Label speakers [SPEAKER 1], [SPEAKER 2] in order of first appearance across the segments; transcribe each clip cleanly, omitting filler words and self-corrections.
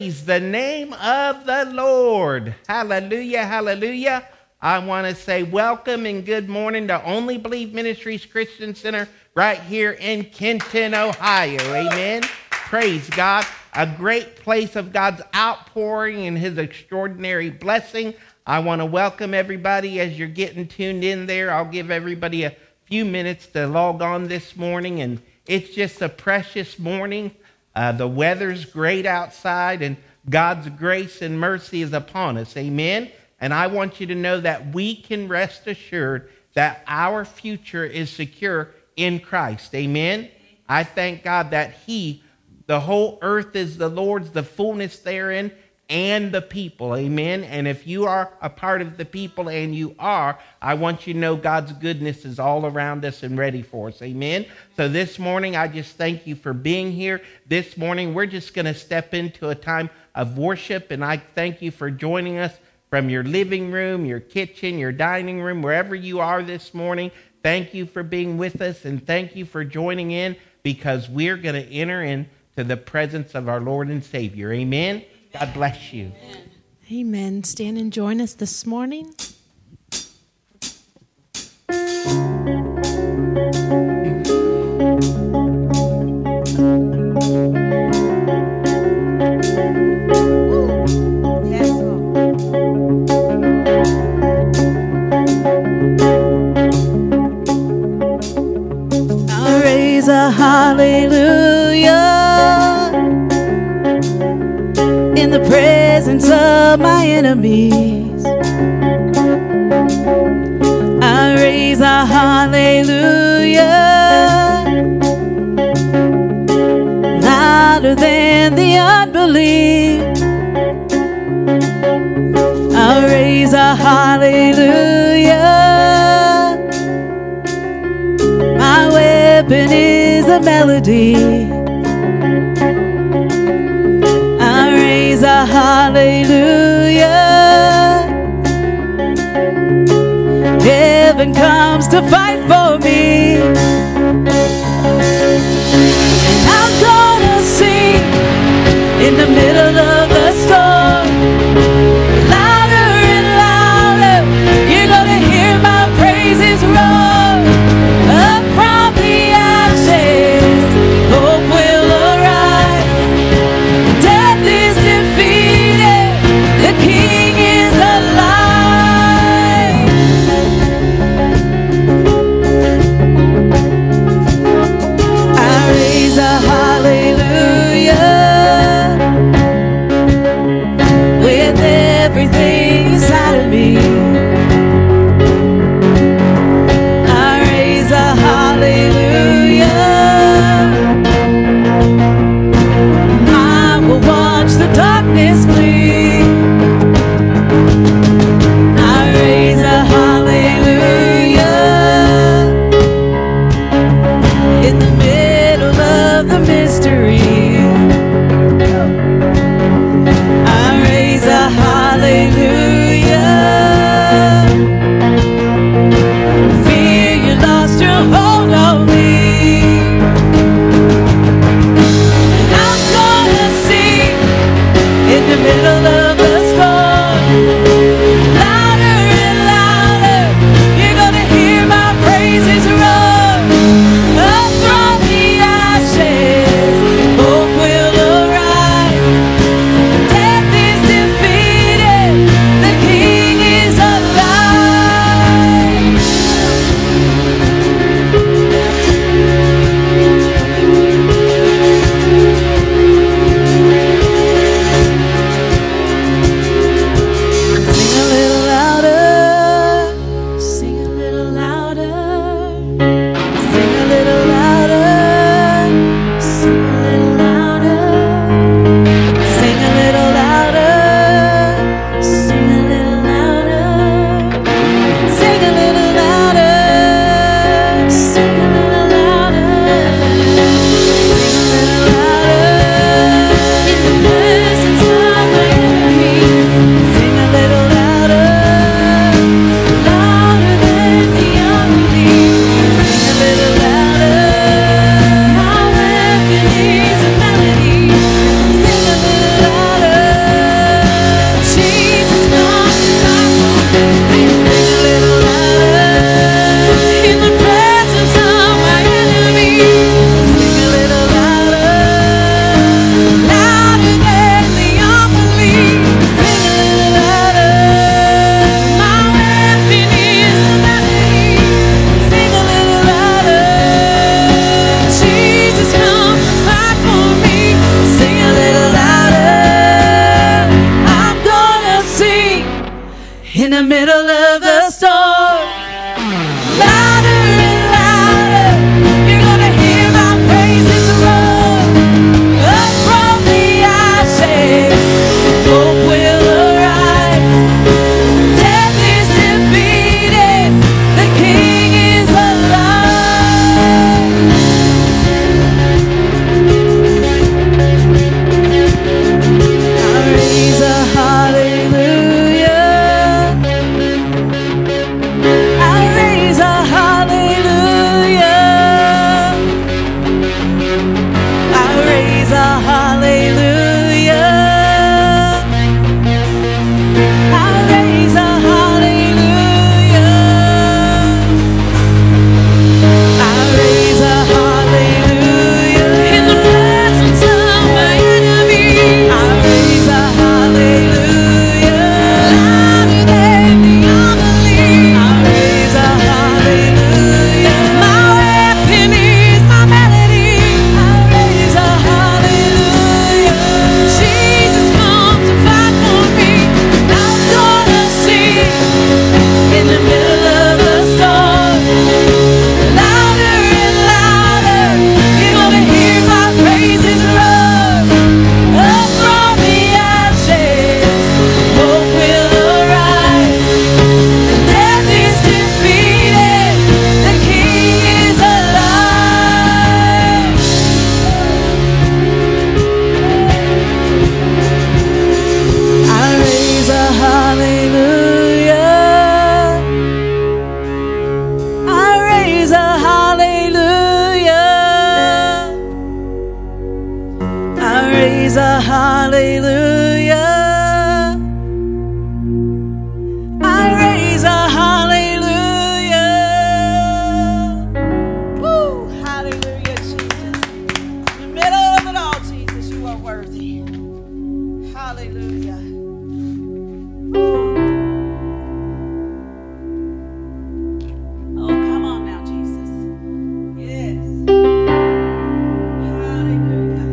[SPEAKER 1] Praise the name of the Lord. Hallelujah, hallelujah. I want to say welcome and good morning to Only Believe Ministries Christian Center right here in Kenton, Ohio. Amen. Praise God. A great place of God's outpouring and his extraordinary blessing. I want to welcome everybody as you're getting tuned in there. I'll give everybody a few minutes to log on this morning, and it's just a precious morning. The weather's great outside, and God's grace and mercy is upon us. Amen. And I want you to know that we can rest assured that our future is secure in Christ. Amen. I thank God that the whole earth is the Lord's, the fullness therein, and the people. Amen. And if you are a part of the people, and you are, I want you to know God's goodness is all around us and ready for us. Amen. So this morning, I just thank you for being here. This morning, we're just going to step into a time of worship, and I thank you for joining us from your living room, your kitchen, your dining room, wherever you are this morning. Thank you for being with us, and thank you for joining in, because we're going to enter into the presence of our Lord and Savior. Amen. God bless you.
[SPEAKER 2] Amen. Stand and join us this morning.
[SPEAKER 3] I'll raise a hallelujah in the presence of my enemies. I raise a hallelujah louder than the unbelief. I raise a hallelujah. My weapon is a melody. A hallelujah. Heaven comes to fight for me, and I'm gonna sing in the middle of the storm. Louder and louder, you're gonna hear my praises roar. Up from the ashes, hope will arise. Death is defeated, the King is alive. I raise a hallelujah with everything inside of me. I raise a hallelujah. I will watch the darkness flee. I raise a hallelujah in the middle of the mystery. I raise a hallelujah. Fear you lost your hold on me. I'm gonna sing in the middle of the storm. Louder and louder, you're gonna hear my praises roar. Up from the ashes, hope will arise. Death is defeated, the King is alive. in the middle of the storm. Louder and louder, you're gonna hear my praises roar. Up from the ashes, hope will arise. Death is defeated, the King is alive. I raise a hallelujah. I raise a hallelujah. I raise a hallelujah. I raise a hallelujah. I raise a hallelujah. In the presence of my enemy, I raise a hallelujah. Louder than the unbelief, I raise a hallelujah. My weapon is my melody, I raise a hallelujah. Jesus comes to fight for me, and I'm gonna sing in the middle of the storm. Louder and louder, you're gonna hear my praises roar. Up from the ashes, hope will arise. Death is defeated, the King is alive. I raise a hallelujah. I raise a hallelujah. I raise a hallelujah. I raise a hallelujah. Woo! Hallelujah, Jesus. In the middle of it all, Jesus, you are worthy. Hallelujah. Oh, come on now, Jesus. Yes. Hallelujah.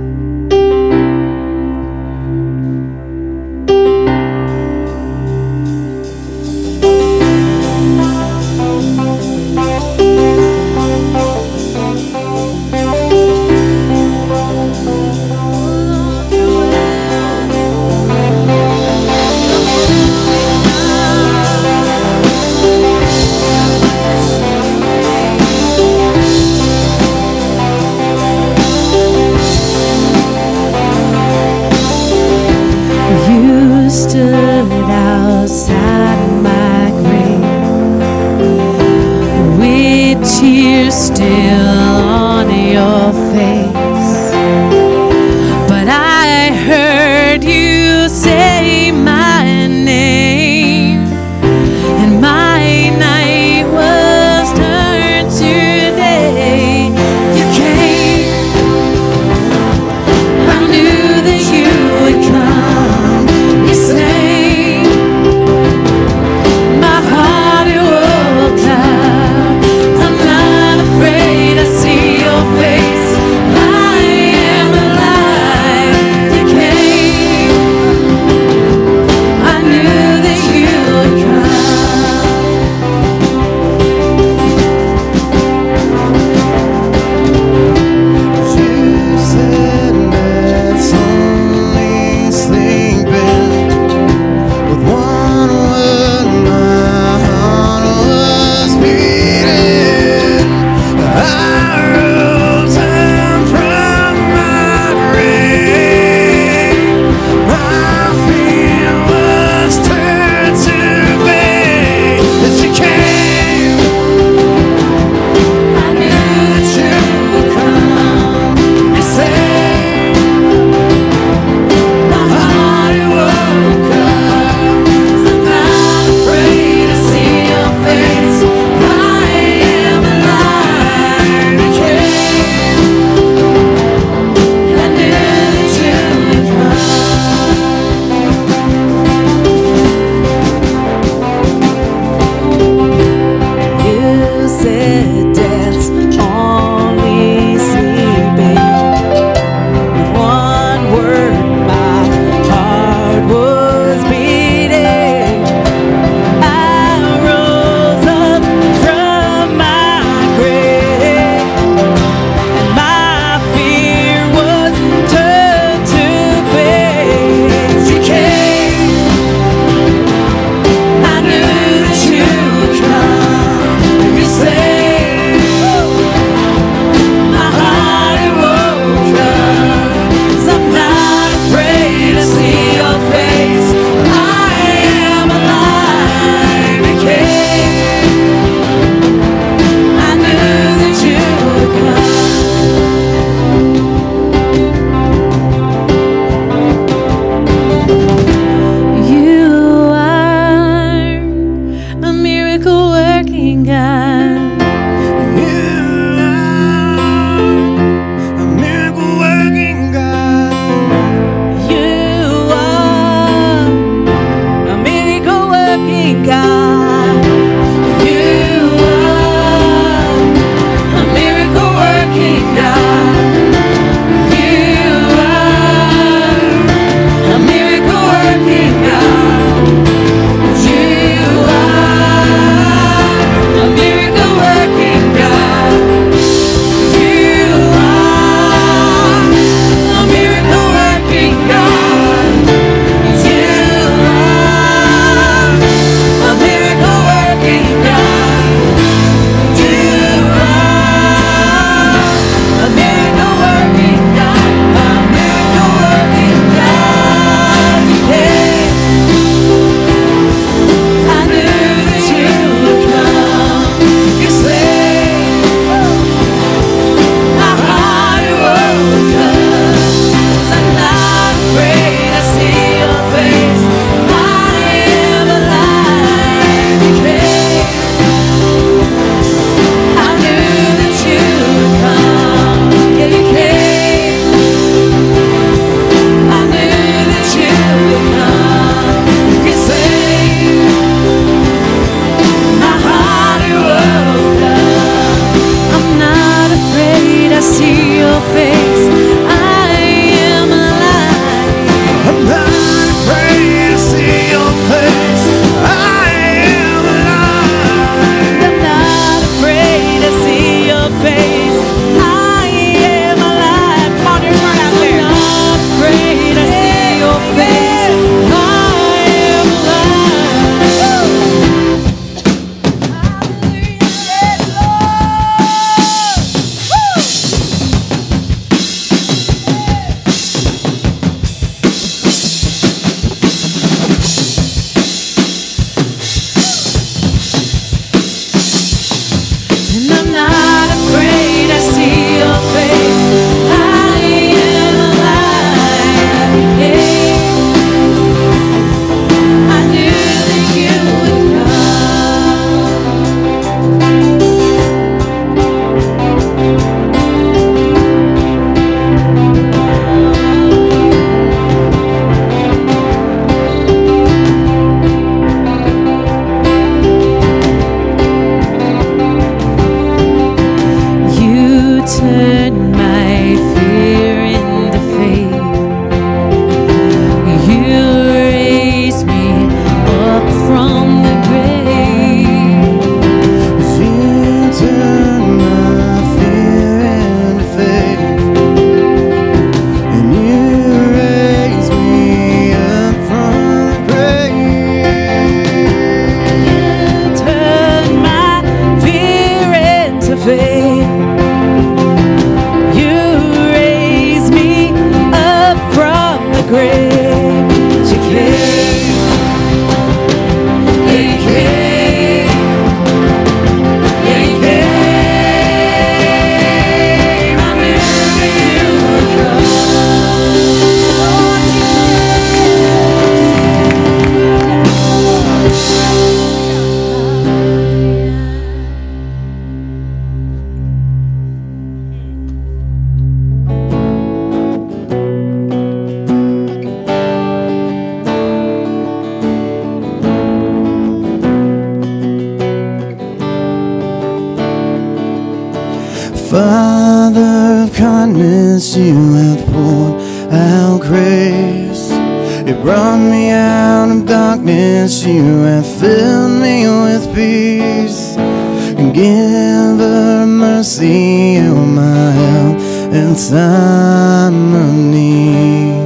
[SPEAKER 4] kindness you have poured out grace. You brought me out of darkness, you have filled me with peace. And giver of mercy, you're my help in time of need.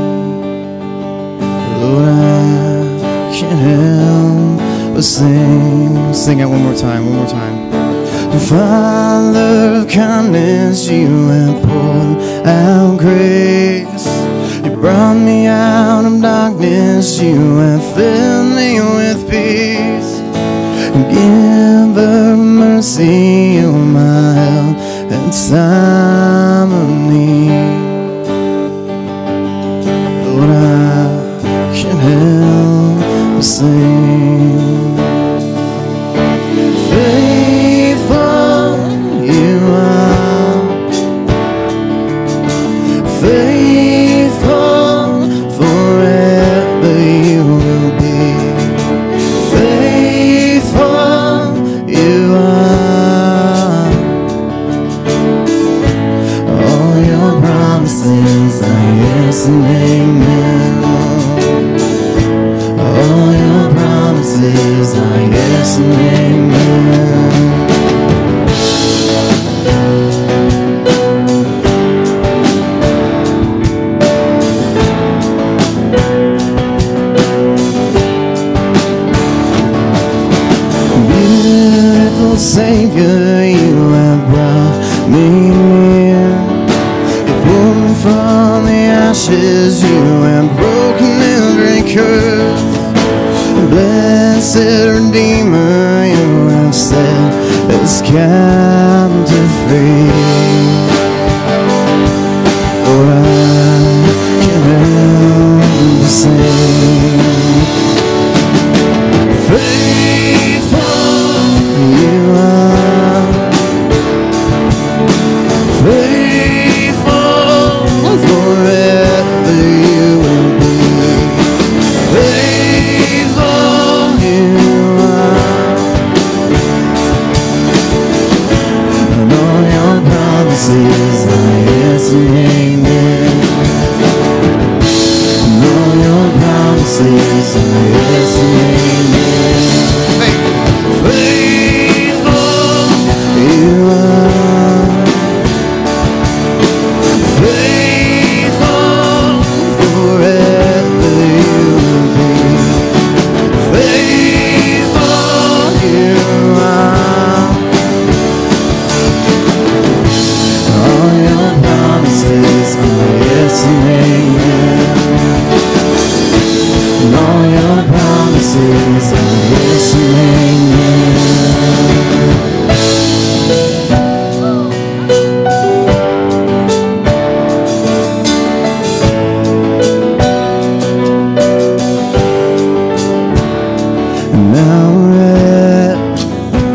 [SPEAKER 4] Lord, I can't help but sing. Sing it one more time, one more time. Father of kindness, you have poured out grace. You brought me out of darkness, you have filled me with peace. Giver of mercy, you're my help in time of need. Lord, I can't help but sing. Faithful you are, faithful forever you will be. Faithful you are, all your promises are yes and amen. All your promises are yes and amen. Beautiful Savior, you have brought me near. You pulled me from the ashes, you have broken every curse. Blessed Redeemer, you have set this captive free. Lord, I can't help but sing. Faithful you are, faithful forever you will be. Faithful you are, and all your promises are yes and amen. And all your promises are yes and amen. Faithful you are, faithful forever you will be. Faithful you are, all your promises are yes and amen. And all your promises are yes and amen. And now rest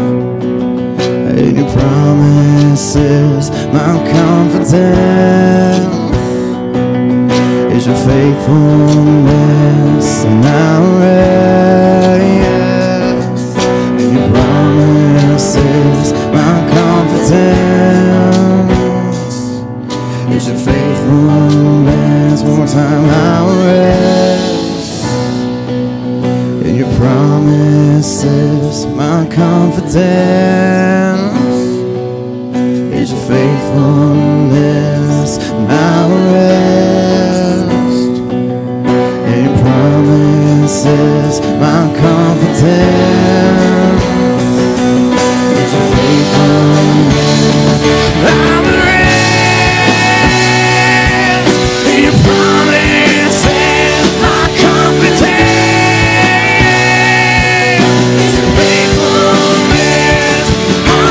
[SPEAKER 4] in your promises, my confidence is your faithfulness. And now rest in your promises, my confidence is your faithfulness. One more time, now rest in your promises, my confidence is your faithfulness. Now rest in your promises, my confidence is your faithfulness. Now rest in your promises, my confidence is your faithfulness. Now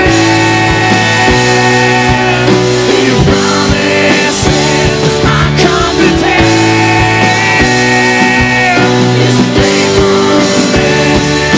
[SPEAKER 4] rest in your promises, my confidence is your faithfulness.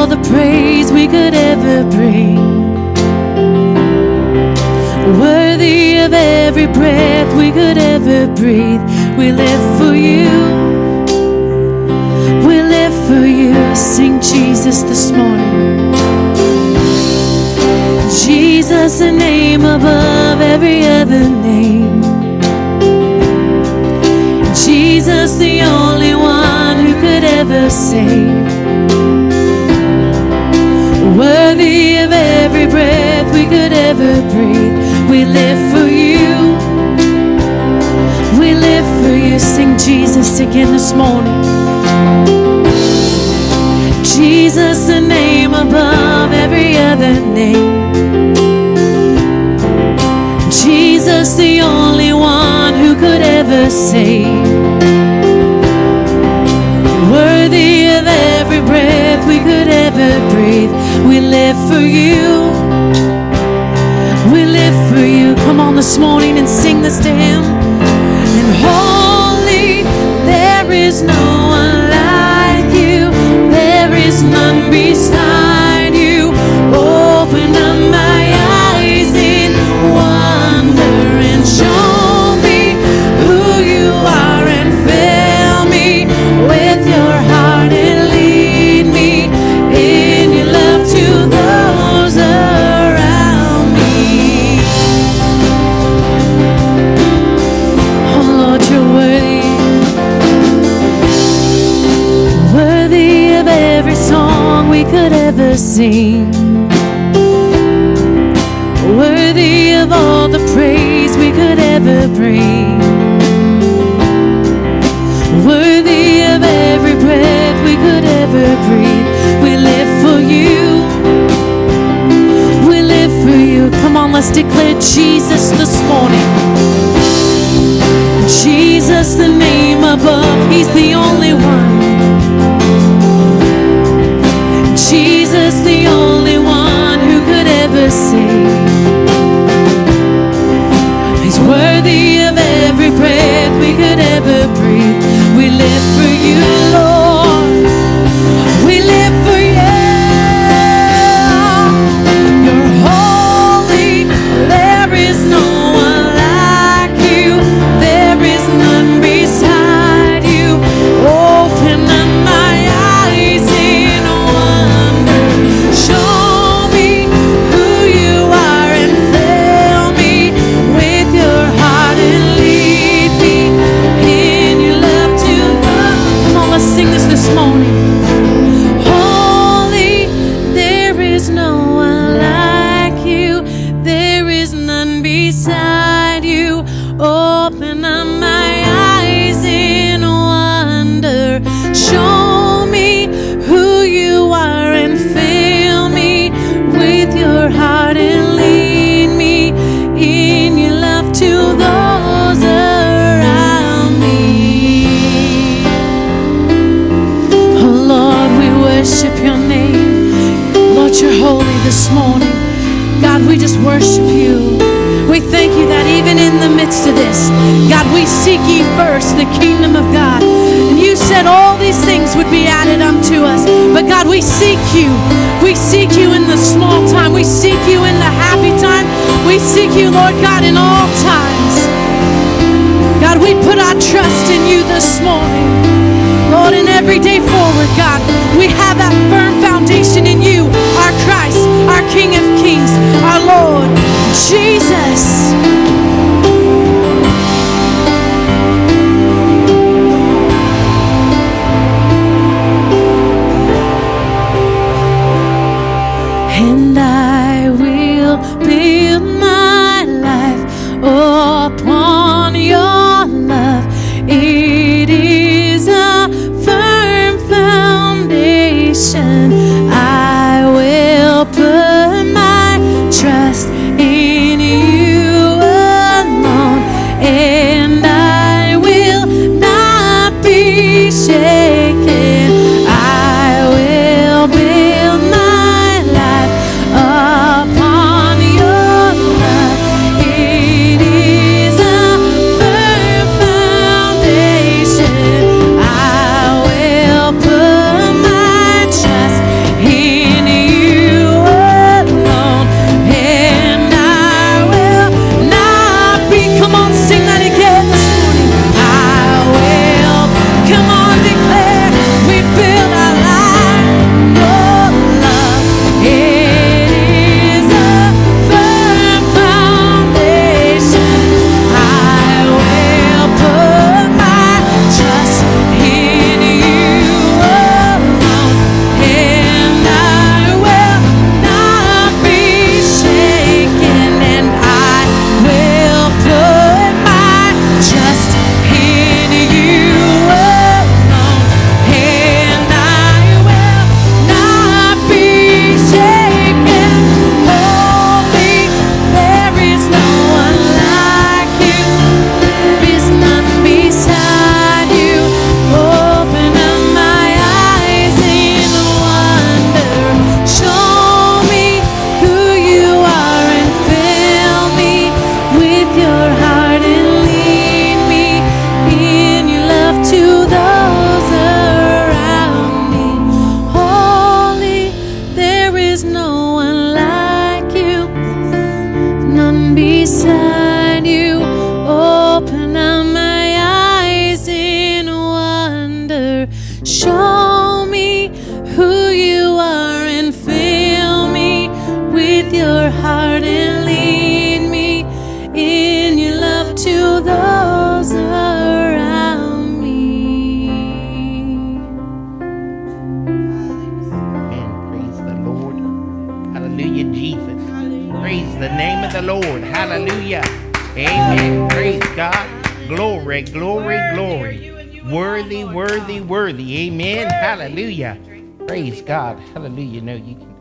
[SPEAKER 3] all the praise we could ever bring. Worthy of every breath we could ever breathe. We live for you. We live for you. Sing Jesus this morning. Jesus, the name above every other name. Jesus, the only one who could ever save. Worthy of every breath we could ever breathe. We live for you. We live for you. Sing Jesus again this morning. Jesus, the name above every other name. Jesus, the only one who could ever save. Worthy of every breath we could ever breathe. We live for you. We live for you. Come on this morning and sing this to him. And holy, there is no one like you. There is none beside you. Open up my eyes in wonder and show me who you are and fill me with your heart and lead me in your love to those around me. Oh Lord, you're worthy. Worthy of every song we could ever sing. Worthy of all the praise we could ever bring. Worthy of every breath we could ever breathe. We live for you. We live for you. Come on, let's declare Jesus this morning. Jesus, the name above, he's the only one. Jesus, the only one who could ever save. He's worthy of every breath we could ever breathe. We live for you, Lord. We live for you. You're holy. There is no one like you. There is none beside you. Open up my eyes in wonder. Show me who you are and fill me with your heart and lead me in your love to love. Come on, let's sing this morning. Holy, there is no one like you. There is none beside you. Open up my eyes in wonder. Show me who you are and fill me with your heart and lead me in your love to those around me. Oh Lord, we worship your name. Lord, you're holy this morning. God, we just worship you. We thank you that even in the midst of this, God, we seek ye first the kingdom of God. And you said all these things would be added unto us. But God, we seek you. We seek you in the small time. We seek you in the happy time. We seek you, Lord God, in all times. God, we put our trust in you this morning. Lord, and every day forward, God, we have that firm foundation in you, our Christ, our King of Kings, our Lord, Jesus. And I will build my life upon your love. It is a firm foundation. I will put my trust in you alone, and I will not be shaken. I will build my life
[SPEAKER 1] the name of the Lord. Hallelujah. Amen. Praise God. Glory, glory, glory. Worthy, worthy, worthy. Amen. Hallelujah. Praise God. Hallelujah. No, you can.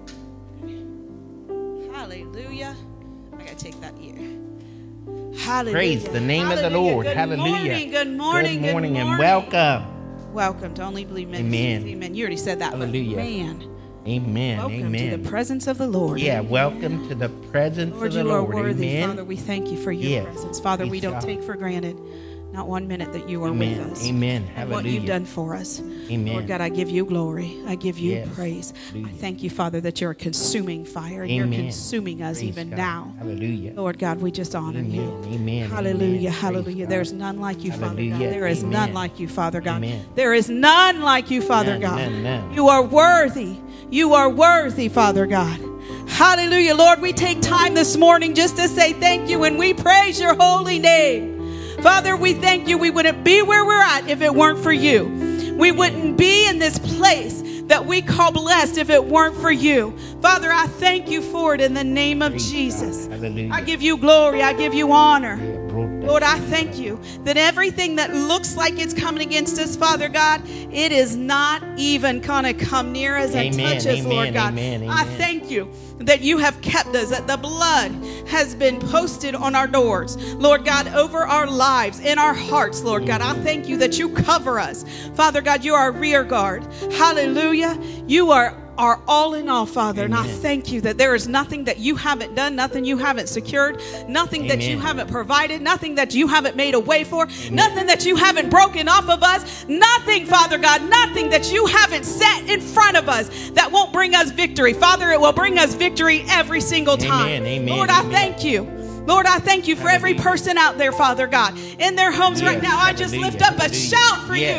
[SPEAKER 5] Hallelujah. I got to take that ear. Hallelujah.
[SPEAKER 1] Praise the name of the Lord.
[SPEAKER 5] Good
[SPEAKER 1] Hallelujah.
[SPEAKER 5] Morning, good morning.
[SPEAKER 1] Good morning and
[SPEAKER 5] morning.
[SPEAKER 1] welcome.
[SPEAKER 5] Welcome to Only Believe Ministries.
[SPEAKER 1] Amen.
[SPEAKER 5] Amen. You already said that.
[SPEAKER 1] Hallelujah.
[SPEAKER 5] Man.
[SPEAKER 1] Amen.
[SPEAKER 5] Welcome
[SPEAKER 1] Amen.
[SPEAKER 5] to the presence of the Lord.
[SPEAKER 1] Yeah, welcome to the presence
[SPEAKER 5] Lord,
[SPEAKER 1] of the
[SPEAKER 5] you are
[SPEAKER 1] Lord.
[SPEAKER 5] worthy.
[SPEAKER 1] Amen.
[SPEAKER 5] Father, we thank you for your
[SPEAKER 1] Yes.
[SPEAKER 5] presence. Father, we
[SPEAKER 1] Praise
[SPEAKER 5] don't
[SPEAKER 1] God.
[SPEAKER 5] take for granted not 1 minute that you are
[SPEAKER 1] Amen.
[SPEAKER 5] with us.
[SPEAKER 1] Amen.
[SPEAKER 5] And what you've
[SPEAKER 1] Hallelujah.
[SPEAKER 5] done for us.
[SPEAKER 1] Amen.
[SPEAKER 5] Lord God, I give you glory. I give you
[SPEAKER 1] Yes.
[SPEAKER 5] praise.
[SPEAKER 1] Hallelujah.
[SPEAKER 5] I thank you, Father, that you're a consuming fire and
[SPEAKER 1] Amen.
[SPEAKER 5] you're consuming us
[SPEAKER 1] Praise
[SPEAKER 5] even
[SPEAKER 1] God.
[SPEAKER 5] now.
[SPEAKER 1] Hallelujah.
[SPEAKER 5] Lord God, we just honor
[SPEAKER 1] Amen.
[SPEAKER 5] you.
[SPEAKER 1] Amen.
[SPEAKER 5] Hallelujah.
[SPEAKER 1] Amen.
[SPEAKER 5] Hallelujah.
[SPEAKER 1] Praise God.
[SPEAKER 5] There's none like you, Father God.
[SPEAKER 1] Hallelujah.
[SPEAKER 5] There is
[SPEAKER 1] Amen.
[SPEAKER 5] none like you, Father God.
[SPEAKER 1] Amen.
[SPEAKER 5] There is none like you, Father
[SPEAKER 1] None,
[SPEAKER 5] God.
[SPEAKER 1] none.
[SPEAKER 5] You are worthy. You are worthy, Father God. Hallelujah. Lord, we take time this morning just to say thank you and we praise your holy name. Father, we thank you. We wouldn't be where we're at if it weren't for you. We wouldn't be in this place that we call blessed if it weren't for you. Father, I thank you for it in the name of
[SPEAKER 1] Praise
[SPEAKER 5] Jesus.
[SPEAKER 1] God. Hallelujah.
[SPEAKER 5] I give you glory. I give you honor.
[SPEAKER 1] Lord,
[SPEAKER 5] Lord, I thank you that everything that looks like it's coming against us, Father God, it is not even going to come near us and
[SPEAKER 1] Amen,
[SPEAKER 5] touch us, Lord
[SPEAKER 1] amen,
[SPEAKER 5] God.
[SPEAKER 1] amen,
[SPEAKER 5] I
[SPEAKER 1] amen.
[SPEAKER 5] thank you that you have kept us, that the blood has been posted on our doors, Lord God, over our lives, in our hearts, Lord God. I thank you that you cover us. Father God, you are our rear guard. Hallelujah. You are all in all, Father. And I
[SPEAKER 1] Amen.
[SPEAKER 5] thank you that there is nothing that you haven't done, nothing you haven't secured, nothing that you
[SPEAKER 1] Amen.
[SPEAKER 5] haven't provided, nothing that you haven't made a way for, nothing that you haven't broken off of us, nothing, Father God, nothing that you haven't set in front of us that won't bring us victory. Father, it will bring us victory every single time.
[SPEAKER 1] Amen, amen,
[SPEAKER 5] Lord, I
[SPEAKER 1] amen.
[SPEAKER 5] thank you. Lord, I thank you for every
[SPEAKER 1] Hallelujah.
[SPEAKER 5] person out there, Father God, in their homes right
[SPEAKER 1] Yes,
[SPEAKER 5] now. I just
[SPEAKER 1] hallelujah,
[SPEAKER 5] lift up a
[SPEAKER 1] hallelujah.
[SPEAKER 5] shout for
[SPEAKER 1] Yes,
[SPEAKER 5] you.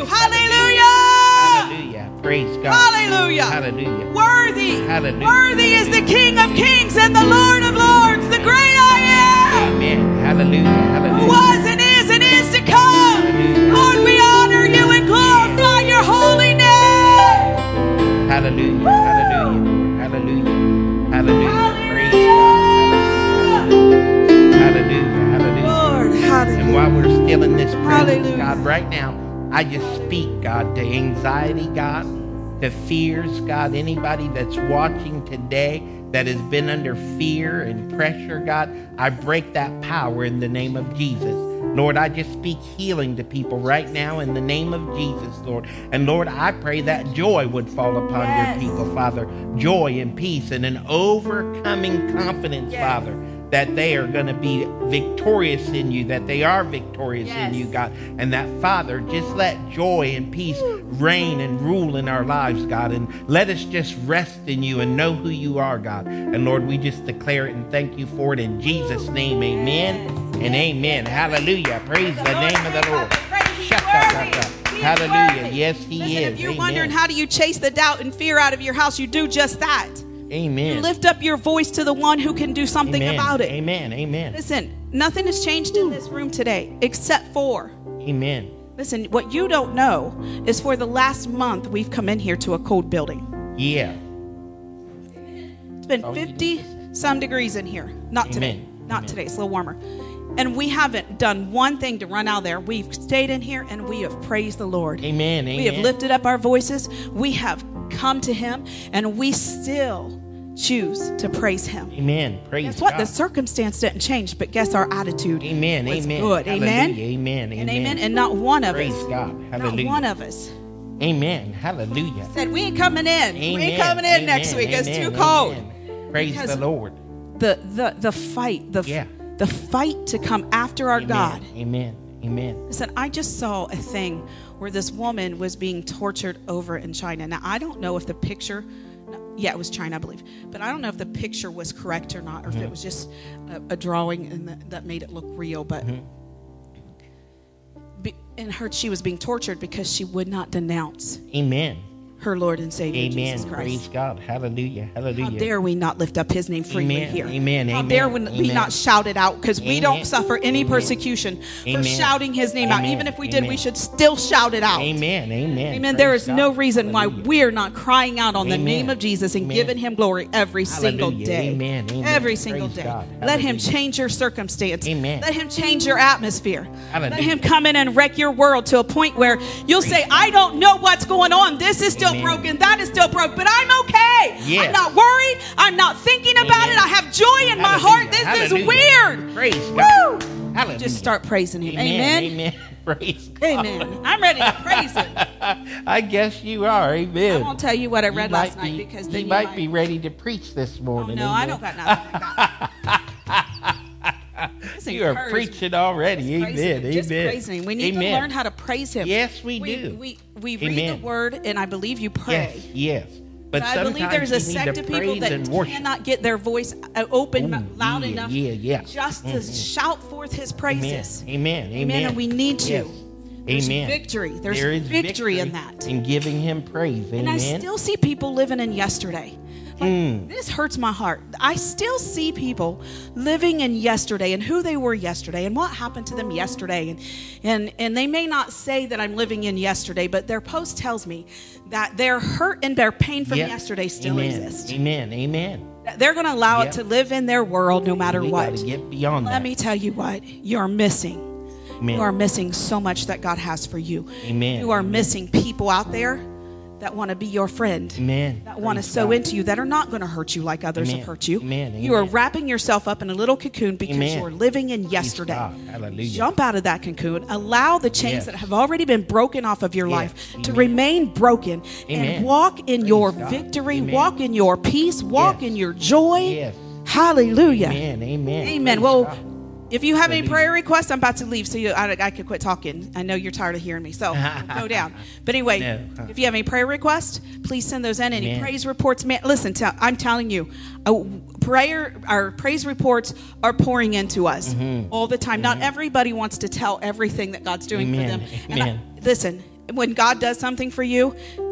[SPEAKER 1] hallelujah.
[SPEAKER 5] Hallelujah.
[SPEAKER 1] Hallelujah. Praise God.
[SPEAKER 5] Hallelujah.
[SPEAKER 1] Hallelujah.
[SPEAKER 5] Worthy.
[SPEAKER 1] Hallelujah.
[SPEAKER 5] Worthy is the King of Kings and the Lord of Lords, the great I am,
[SPEAKER 1] Amen. Hallelujah.
[SPEAKER 5] who
[SPEAKER 1] Hallelujah.
[SPEAKER 5] was and is to come.
[SPEAKER 1] Hallelujah.
[SPEAKER 5] Lord, we honor you and glorify your holy name.
[SPEAKER 1] Hallelujah. Hallelujah. Hallelujah. Hallelujah. Praise God. Hallelujah. Hallelujah.
[SPEAKER 5] Lord, hallelujah.
[SPEAKER 1] And while we're still in this presence,
[SPEAKER 5] Hallelujah.
[SPEAKER 1] God, right now, I just speak, God, to anxiety, God, to fears, God, anybody that's watching today that has been under fear and pressure, God, I break that power in the name of Jesus. Lord, I just speak healing to people right now in the name of Jesus, Lord. And Lord, I pray that joy would fall upon
[SPEAKER 5] Yes.
[SPEAKER 1] your people, Father. Joy and peace and an overcoming confidence,
[SPEAKER 5] Yes.
[SPEAKER 1] Father, that they are going to be victorious in you, that they are victorious
[SPEAKER 5] Yes.
[SPEAKER 1] in you, God. And that, Father, just let joy and peace reign and rule in our lives, God. And let us just rest in you and know who you are, God. And Lord, we just declare it and thank you for it in Jesus' name. Amen and amen. Hallelujah. Praise the name of the Lord. Hallelujah. Yes, he
[SPEAKER 5] Listen,
[SPEAKER 1] is.
[SPEAKER 5] if you're
[SPEAKER 1] Amen.
[SPEAKER 5] wondering how do you chase the doubt and fear out of your house, you do just that.
[SPEAKER 1] Amen.
[SPEAKER 5] You lift up your voice to the one who can do something
[SPEAKER 1] Amen.
[SPEAKER 5] about it.
[SPEAKER 1] Amen. Amen.
[SPEAKER 5] Listen, nothing has changed in this room today except for,
[SPEAKER 1] Amen.
[SPEAKER 5] listen, what you don't know is for the last month we've come in here to a cold building.
[SPEAKER 1] Yeah.
[SPEAKER 5] It's been
[SPEAKER 1] Oh, you
[SPEAKER 5] 50 some degrees in here. Not today.
[SPEAKER 1] Amen.
[SPEAKER 5] Not
[SPEAKER 1] Amen.
[SPEAKER 5] today. It's a little warmer. And we haven't done one thing to run out there. We've stayed in here and we have praised the Lord.
[SPEAKER 1] Amen.
[SPEAKER 5] We have
[SPEAKER 1] Amen.
[SPEAKER 5] lifted up our voices. We have come to him and we still choose to praise him.
[SPEAKER 1] Amen. Praise
[SPEAKER 5] Guess what?
[SPEAKER 1] God.
[SPEAKER 5] The circumstance didn't change, but guess our attitude
[SPEAKER 1] Amen.
[SPEAKER 5] was
[SPEAKER 1] Amen.
[SPEAKER 5] good.
[SPEAKER 1] Hallelujah.
[SPEAKER 5] Amen.
[SPEAKER 1] Amen.
[SPEAKER 5] And amen. And not one of
[SPEAKER 1] Praise
[SPEAKER 5] us.
[SPEAKER 1] God. Hallelujah.
[SPEAKER 5] Not one of us
[SPEAKER 1] Amen. Hallelujah.
[SPEAKER 5] said we ain't coming in. We
[SPEAKER 1] Amen.
[SPEAKER 5] ain't coming in
[SPEAKER 1] Amen.
[SPEAKER 5] next week. It's
[SPEAKER 1] Amen.
[SPEAKER 5] too cold.
[SPEAKER 1] Amen. Praise
[SPEAKER 5] Because
[SPEAKER 1] the Lord.
[SPEAKER 5] The fight, the fight to come after our
[SPEAKER 1] Amen.
[SPEAKER 5] God.
[SPEAKER 1] Amen. Amen.
[SPEAKER 5] Listen, I just saw a thing where this woman was being tortured over in China. Now, I don't know if the picture, yeah, it was China, I believe, but I don't know if the picture was correct or not, or if it was just a drawing and that made it look real. But she was being tortured because she would not denounce.
[SPEAKER 1] Amen.
[SPEAKER 5] her Lord and Savior,
[SPEAKER 1] Amen.
[SPEAKER 5] Jesus Christ.
[SPEAKER 1] Praise God. Hallelujah. Hallelujah.
[SPEAKER 5] How dare we not lift up his name freely
[SPEAKER 1] Amen.
[SPEAKER 5] here?
[SPEAKER 1] Amen.
[SPEAKER 5] How
[SPEAKER 1] Amen.
[SPEAKER 5] dare we
[SPEAKER 1] Amen.
[SPEAKER 5] not shout it out, because we
[SPEAKER 1] Amen.
[SPEAKER 5] don't suffer any
[SPEAKER 1] Amen.
[SPEAKER 5] persecution for
[SPEAKER 1] Amen.
[SPEAKER 5] shouting his name out.
[SPEAKER 1] Amen.
[SPEAKER 5] Even if we did,
[SPEAKER 1] Amen.
[SPEAKER 5] we should still shout it out.
[SPEAKER 1] Amen. Amen.
[SPEAKER 5] Amen. There
[SPEAKER 1] Praise
[SPEAKER 5] is no
[SPEAKER 1] God.
[SPEAKER 5] reason why
[SPEAKER 1] Hallelujah.
[SPEAKER 5] we're not crying out on the
[SPEAKER 1] Amen.
[SPEAKER 5] name of Jesus and
[SPEAKER 1] Amen.
[SPEAKER 5] giving him glory every single
[SPEAKER 1] Hallelujah.
[SPEAKER 5] day.
[SPEAKER 1] Amen. Amen.
[SPEAKER 5] Every single
[SPEAKER 1] Praise
[SPEAKER 5] day.
[SPEAKER 1] God.
[SPEAKER 5] Let him
[SPEAKER 1] Hallelujah.
[SPEAKER 5] change your circumstance.
[SPEAKER 1] Amen.
[SPEAKER 5] Let him change your atmosphere.
[SPEAKER 1] Hallelujah.
[SPEAKER 5] Let him come in and wreck your world to a point where you'll say, I don't know what's going on. This is still
[SPEAKER 1] Amen.
[SPEAKER 5] broken. That is still broke. But I'm okay.
[SPEAKER 1] Yes.
[SPEAKER 5] I'm not worried. I'm not thinking about
[SPEAKER 1] Amen.
[SPEAKER 5] it. I have joy in my
[SPEAKER 1] Hallelujah.
[SPEAKER 5] heart. This
[SPEAKER 1] Hallelujah.
[SPEAKER 5] is weird.
[SPEAKER 1] Praise
[SPEAKER 5] Woo!
[SPEAKER 1] God. Hallelujah.
[SPEAKER 5] Just start praising him.
[SPEAKER 1] Amen.
[SPEAKER 5] Amen.
[SPEAKER 1] Amen. Praise God.
[SPEAKER 5] Amen. I'm ready to praise him.
[SPEAKER 1] I guess you are. Amen.
[SPEAKER 5] I won't tell you what I
[SPEAKER 1] You
[SPEAKER 5] read
[SPEAKER 1] might
[SPEAKER 5] last night,
[SPEAKER 1] be-
[SPEAKER 5] because
[SPEAKER 1] you
[SPEAKER 5] then you
[SPEAKER 1] might be ready to preach this
[SPEAKER 5] Oh,
[SPEAKER 1] morning.
[SPEAKER 5] no, I
[SPEAKER 1] amen.
[SPEAKER 5] don't got nothing like that. Just
[SPEAKER 1] You are
[SPEAKER 5] encourage me.
[SPEAKER 1] preaching already.
[SPEAKER 5] Just praise
[SPEAKER 1] Amen.
[SPEAKER 5] him. Just
[SPEAKER 1] Amen.
[SPEAKER 5] praise him. We need
[SPEAKER 1] Amen.
[SPEAKER 5] to learn how to praise him.
[SPEAKER 1] Yes, we do.
[SPEAKER 5] We read the
[SPEAKER 1] Amen.
[SPEAKER 5] word, and I believe you pray.
[SPEAKER 1] Yes, yes. But
[SPEAKER 5] I believe
[SPEAKER 1] sometimes
[SPEAKER 5] there's a
[SPEAKER 1] you need
[SPEAKER 5] sect
[SPEAKER 1] to
[SPEAKER 5] of people
[SPEAKER 1] praise
[SPEAKER 5] that
[SPEAKER 1] and worship.
[SPEAKER 5] cannot get their voice open
[SPEAKER 1] Oh,
[SPEAKER 5] loud
[SPEAKER 1] yeah,
[SPEAKER 5] enough
[SPEAKER 1] yeah.
[SPEAKER 5] just to shout forth his
[SPEAKER 1] Amen.
[SPEAKER 5] praises.
[SPEAKER 1] Amen.
[SPEAKER 5] Amen. And we need to.
[SPEAKER 1] Yes.
[SPEAKER 5] There's
[SPEAKER 1] Amen.
[SPEAKER 5] victory. There's
[SPEAKER 1] There is
[SPEAKER 5] victory in that.
[SPEAKER 1] in giving him praise. Amen.
[SPEAKER 5] And I still see people living in yesterday. Like, this hurts my heart. I still see people living in yesterday and who they were yesterday and what happened to them yesterday. And they may not say that I'm living in yesterday, but their post tells me that their hurt and their pain from
[SPEAKER 1] Yep.
[SPEAKER 5] yesterday still
[SPEAKER 1] Amen.
[SPEAKER 5] exist.
[SPEAKER 1] Amen. Amen.
[SPEAKER 5] They're going to allow
[SPEAKER 1] Yep.
[SPEAKER 5] it to live in their world no matter
[SPEAKER 1] We
[SPEAKER 5] what.
[SPEAKER 1] got to get beyond
[SPEAKER 5] Let
[SPEAKER 1] that.
[SPEAKER 5] me tell you what, you're missing.
[SPEAKER 1] Amen.
[SPEAKER 5] You are missing so much that God has for you.
[SPEAKER 1] Amen.
[SPEAKER 5] You are missing people out there that want to be your friend.
[SPEAKER 1] Amen.
[SPEAKER 5] That want to
[SPEAKER 1] Praise
[SPEAKER 5] sow
[SPEAKER 1] God.
[SPEAKER 5] into you, that are not going to hurt you like others
[SPEAKER 1] Amen.
[SPEAKER 5] have hurt you.
[SPEAKER 1] Amen.
[SPEAKER 5] You are
[SPEAKER 1] Amen.
[SPEAKER 5] wrapping yourself up in a little cocoon because
[SPEAKER 1] Amen.
[SPEAKER 5] you're living in yesterday.
[SPEAKER 1] God. Hallelujah.
[SPEAKER 5] Jump out of that cocoon. Allow the chains
[SPEAKER 1] Yes.
[SPEAKER 5] that have already been broken off of your
[SPEAKER 1] Yes.
[SPEAKER 5] life to
[SPEAKER 1] Amen.
[SPEAKER 5] remain broken.
[SPEAKER 1] Amen.
[SPEAKER 5] And walk in
[SPEAKER 1] Praise
[SPEAKER 5] your
[SPEAKER 1] God.
[SPEAKER 5] victory,
[SPEAKER 1] Amen.
[SPEAKER 5] walk in your peace, walk
[SPEAKER 1] Yes.
[SPEAKER 5] in your joy.
[SPEAKER 1] Yes.
[SPEAKER 5] Hallelujah.
[SPEAKER 1] Amen. Amen.
[SPEAKER 5] Amen.
[SPEAKER 1] Praise
[SPEAKER 5] Well,
[SPEAKER 1] God.
[SPEAKER 5] if you have any
[SPEAKER 1] Hallelujah.
[SPEAKER 5] prayer requests, I'm about to leave, so I could quit talking. I know you're tired of hearing me, so go down. But anyway,
[SPEAKER 1] No.
[SPEAKER 5] if you have any prayer requests, please send those in. Any
[SPEAKER 1] Amen.
[SPEAKER 5] praise reports, man. Listen, I'm telling you, our praise reports are pouring into us all the time. Not everybody wants to tell everything that God's doing
[SPEAKER 1] Amen.
[SPEAKER 5] for them. And
[SPEAKER 1] Amen.
[SPEAKER 5] listen, when God does something for you,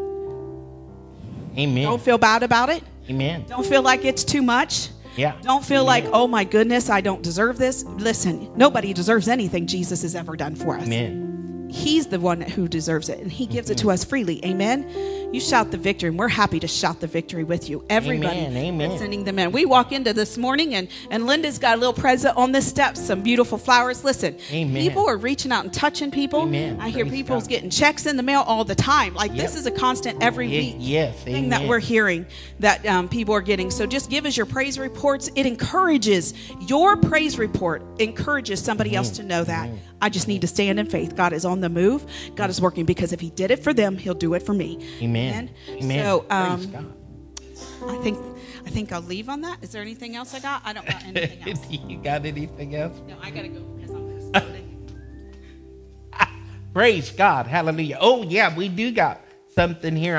[SPEAKER 1] Amen.
[SPEAKER 5] don't feel bad about it.
[SPEAKER 1] Amen.
[SPEAKER 5] Don't feel like it's too much.
[SPEAKER 1] Yeah.
[SPEAKER 5] Don't feel like, oh my goodness, I don't deserve this. Listen, nobody deserves anything Jesus has ever done for us.
[SPEAKER 1] Amen.
[SPEAKER 5] He's the one who deserves it, and he gives it to us freely. Amen. You shout the victory, and we're happy to shout the victory with you. Everybody
[SPEAKER 1] Amen, amen.
[SPEAKER 5] that's sending them in. We walk into this morning, and Linda's got a little present on the steps, some beautiful flowers. Listen,
[SPEAKER 1] Amen.
[SPEAKER 5] people are reaching out and touching people.
[SPEAKER 1] Amen.
[SPEAKER 5] I hear
[SPEAKER 1] Praise
[SPEAKER 5] people's
[SPEAKER 1] God.
[SPEAKER 5] getting checks in the mail all the time. Like
[SPEAKER 1] Yep.
[SPEAKER 5] this is a constant every week
[SPEAKER 1] Yes.
[SPEAKER 5] thing that
[SPEAKER 1] Amen.
[SPEAKER 5] we're hearing that people are getting. So just give us your praise reports. It encourages, your praise report encourages somebody else to know that I just need to stand in faith. God is on the move. God is working, because if he did it for them, he'll do it for me.
[SPEAKER 1] Amen. Amen.
[SPEAKER 5] So
[SPEAKER 1] Praise God.
[SPEAKER 5] I think I'll leave on that. Is there anything else I got? I don't got anything else.
[SPEAKER 1] You got anything else?
[SPEAKER 5] No, I gotta go because I'm exploding.
[SPEAKER 1] Praise God. Hallelujah. Oh, yeah, we do got something here.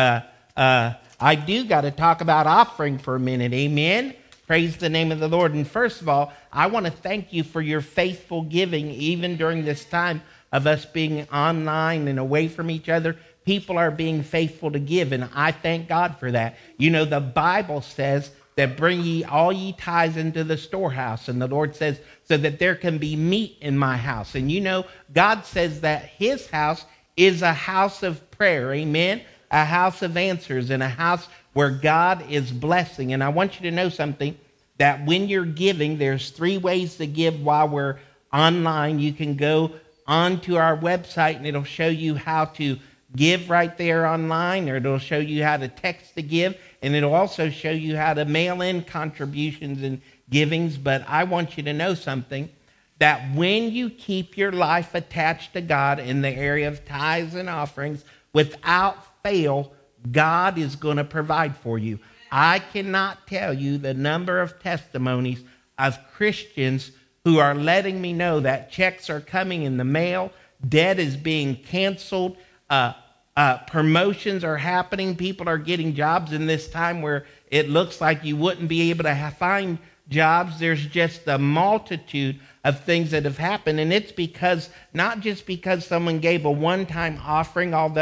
[SPEAKER 1] I do got to talk about offering for a minute. Amen. Praise the name of the Lord. And first of all, I want to thank you for your faithful giving, even during this time of us being online and away from each other. People are being faithful to give, and I thank God for that. You know, the Bible says that bring ye all ye tithes into the storehouse, and the Lord says, so that there can be meat in my house. And you know, God says that his house is a house of prayer, amen? A house of answers, and a house where God is blessing. And I want you to know something, that when you're giving, there's 3 ways to give while we're online. You can go onto our website, and it'll show you how to give right there online, or it'll show you how to text to give, and it'll also show you how to mail in contributions and givings. But I want you to know something, that when you keep your life attached to God in the area of tithes and offerings, without fail, God is going to provide for you. I cannot tell you the number of testimonies of Christians who are letting me know that checks are coming in the mail, debt is being canceled, promotions are happening, people are getting jobs in this time where it looks like you wouldn't be able to find jobs. There's just a multitude of things that have happened, and it's because, not just because someone gave a one-time offering, although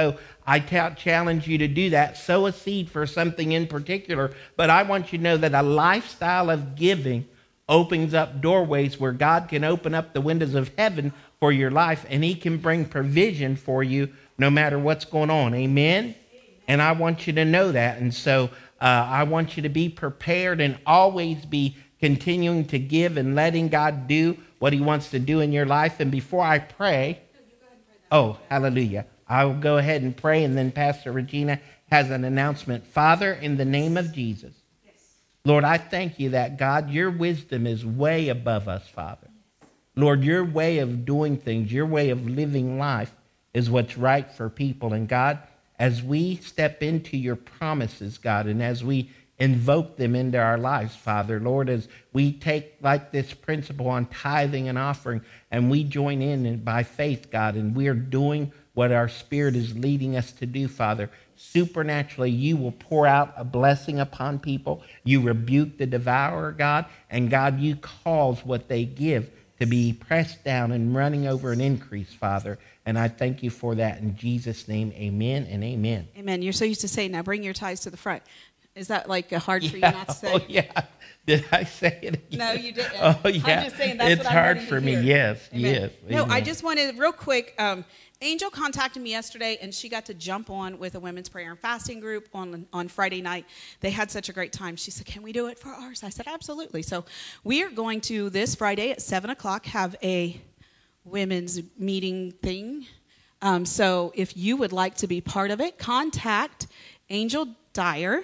[SPEAKER 1] I challenge you to do that. Sow a seed for something in particular. But I want you to know that a lifestyle of giving opens up doorways where God can open up the windows of heaven for your life, and he can bring provision for you no matter what's going on. Amen? And I want you to know that. And so I want you to be prepared and always be continuing to give and letting God do what he wants to do in your life. And before I pray, hallelujah. I will go ahead and pray, and then Pastor Regina has an announcement. Father, in the name of Jesus, Lord, I thank you that, God, your wisdom is way above us, Father. Lord, your way of doing things, your way of living life is what's right for people. And God, as we step into your promises, God, and as we invoke them into our lives, Father, Lord, as we take like this principle on tithing and offering, and we join in by faith, God, and we are doing what our Spirit is leading us to do, Father, supernaturally, you will pour out a blessing upon people. You rebuke the devourer, God, and God, you cause what they give to be pressed down and running over an increase, Father. And I thank you for that in Jesus' name. Amen and amen.
[SPEAKER 5] Amen. You're so used to saying, now bring your tithes to the front. Is that like hard for you not to say?
[SPEAKER 1] Oh, yeah. Did I say it again?
[SPEAKER 5] No, you didn't.
[SPEAKER 1] Oh, yeah.
[SPEAKER 5] I'm just saying that's
[SPEAKER 1] it's
[SPEAKER 5] what I'm
[SPEAKER 1] hard
[SPEAKER 5] wanting
[SPEAKER 1] for
[SPEAKER 5] to
[SPEAKER 1] me.
[SPEAKER 5] hear.
[SPEAKER 1] Yes,
[SPEAKER 5] Amen.
[SPEAKER 1] yes.
[SPEAKER 5] No,
[SPEAKER 1] Amen.
[SPEAKER 5] I just wanted, real quick, Angel contacted me yesterday, and she got to jump on with a women's prayer and fasting group on Friday night. They had such a great time. She said, can we do it for ours? I said, absolutely. So we are going to, this Friday at 7 o'clock, have a women's meeting thing. So if you would like to be part of it, contact Angel Dyer.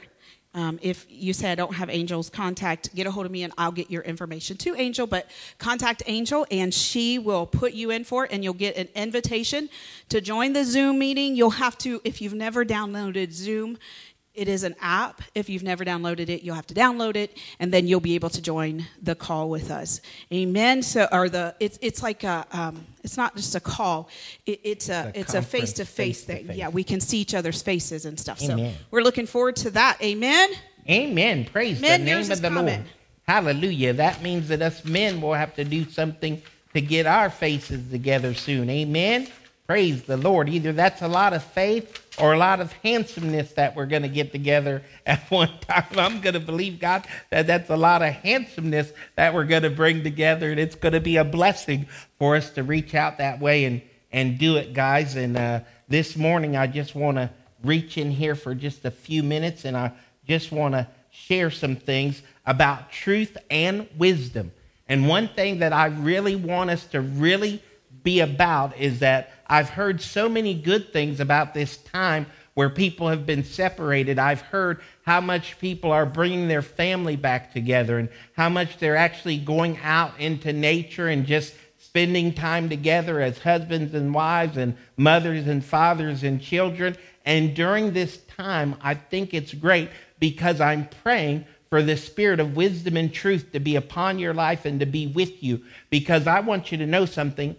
[SPEAKER 5] If you say I don't have Angel's contact, get a hold of me and I'll get your information to Angel. But contact Angel and she will put you in for it, and you'll get an invitation to join the Zoom meeting. You'll have to, if you've never downloaded Zoom, it is an app. If you've never downloaded it, you'll have to download it, and then you'll be able to join the call with us. Amen. So, it's like it's not just a call. It's a face-to-face thing. Yeah, we can see each other's faces and stuff.
[SPEAKER 1] Amen.
[SPEAKER 5] So we're looking forward to that. Amen.
[SPEAKER 1] Amen. Praise
[SPEAKER 5] Men,
[SPEAKER 1] the name
[SPEAKER 5] yours
[SPEAKER 1] of
[SPEAKER 5] is
[SPEAKER 1] the
[SPEAKER 5] coming.
[SPEAKER 1] Lord. Hallelujah. That means that us men will have to do something to get our faces together soon. Amen. Praise the Lord. Either that's a lot of faith or a lot of handsomeness that we're going to get together at one time. I'm going to believe, God, that that's a lot of handsomeness that we're going to bring together, and it's going to be a blessing for us to reach out that way and do it, guys. And this morning, I just want to reach in here for just a few minutes, and I just want to share some things about truth and wisdom. And one thing that I really want us to really be about is that I've heard so many good things about this time where people have been separated. I've heard how much people are bringing their family back together and how much they're actually going out into nature and just spending time together as husbands and wives and mothers and fathers and children. And during this time, I think it's great because I'm praying for the spirit of wisdom and truth to be upon your life and to be with you, because I want you to know something,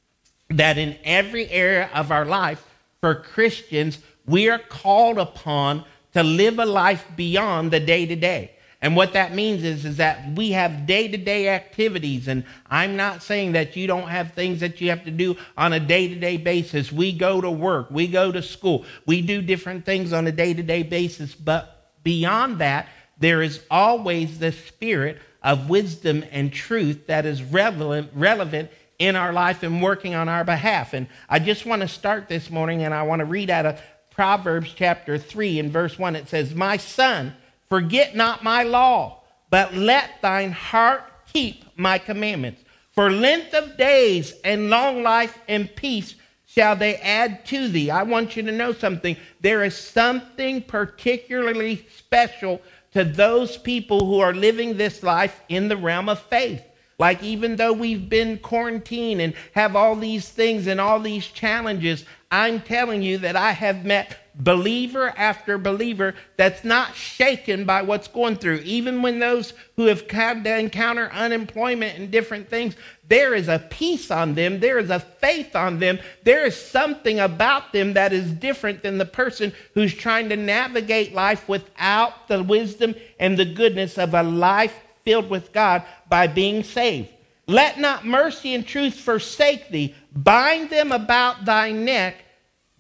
[SPEAKER 1] that in every area of our life, for Christians, we are called upon to live a life beyond the day-to-day. And what that means is that we have day-to-day activities. And I'm not saying that you don't have things that you have to do on a day-to-day basis. We go to work. We go to school. We do different things on a day-to-day basis. But beyond that, there is always the spirit of wisdom and truth that is relevant in our life and working on our behalf. And I just want to start this morning, and I want to read out of Proverbs chapter 3 and verse 1. It says, "My son, forget not my law, but let thine heart keep my commandments. For length of days and long life and peace shall they add to thee." I want you to know something. There is something particularly special to those people who are living this life in the realm of faith. Like, even though we've been quarantined and have all these things and all these challenges, I'm telling you that I have met believer after believer that's not shaken by what's going through. Even when those who have had to encounter unemployment and different things, there is a peace on them. There is a faith on them. There is something about them that is different than the person who's trying to navigate life without the wisdom and the goodness of a life filled with God by being saved. "Let not mercy and truth forsake thee. Bind them about thy neck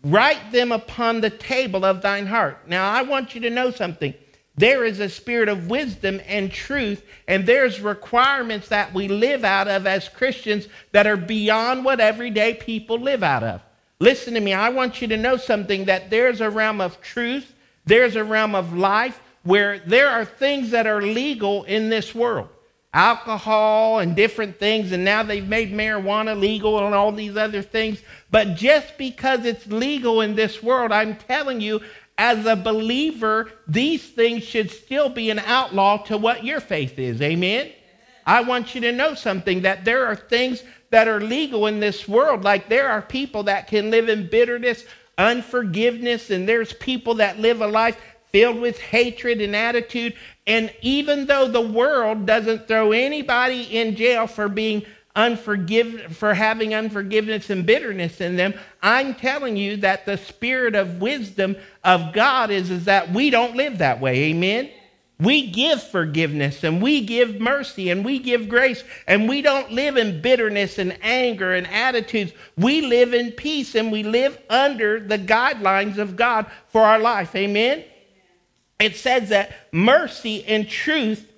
[SPEAKER 1] Write them upon the table of thine heart. Now, I want you to know something. There is a spirit of wisdom and truth, and there's requirements that we live out of as Christians that are beyond what everyday people live out of. Listen to me. I want you to know something, that there's a realm of truth, there's a realm of life where there are things that are legal in this world. Alcohol and different things, and now they've made marijuana legal and all these other things. But just because it's legal in this world, I'm telling you, as a believer, these things should still be an outlaw to what your faith is. Amen? I want you to know something, that there are things that are legal in this world. Like there are people that can live in bitterness, unforgiveness, and there's people that live a life filled with hatred and attitude. And even though the world doesn't throw anybody in jail for being for having unforgiveness and bitterness in them, I'm telling you that the spirit of wisdom of God is that we don't live that way. Amen? We give forgiveness and we give mercy and we give grace, and we don't live in bitterness and anger and attitudes. We live in peace and we live under the guidelines of God for our life. Amen? It says that mercy and truth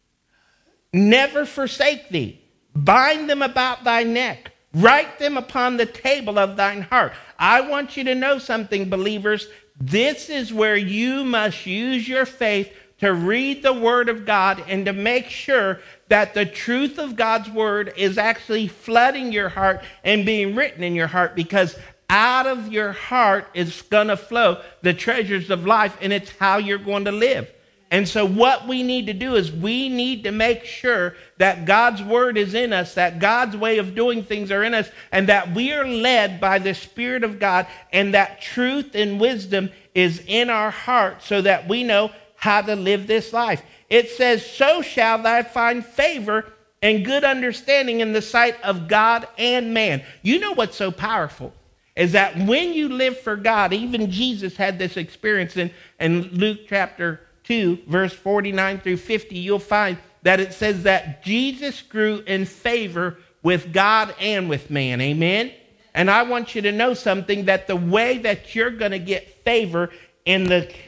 [SPEAKER 1] never forsake thee. Bind them about thy neck. Write them upon the table of thine heart. I want you to know something, believers. This is where you must use your faith to read the word of God and to make sure that the truth of God's word is actually flooding your heart and being written in your heart, because out of your heart is going to flow the treasures of life, and it's how you're going to live. And so what we need to do is we need to make sure that God's word is in us, that God's way of doing things are in us, and that we are led by the Spirit of God, and that truth and wisdom is in our heart so that we know how to live this life. It says, so shall thou find favor and good understanding in the sight of God and man. You know what's so powerful is that when you live for God, even Jesus had this experience in Luke chapter 2, verse 49 through 50, you'll find that it says that Jesus grew in favor with God and with man. Amen? And I want you to know something, that the way that you're going to get favor in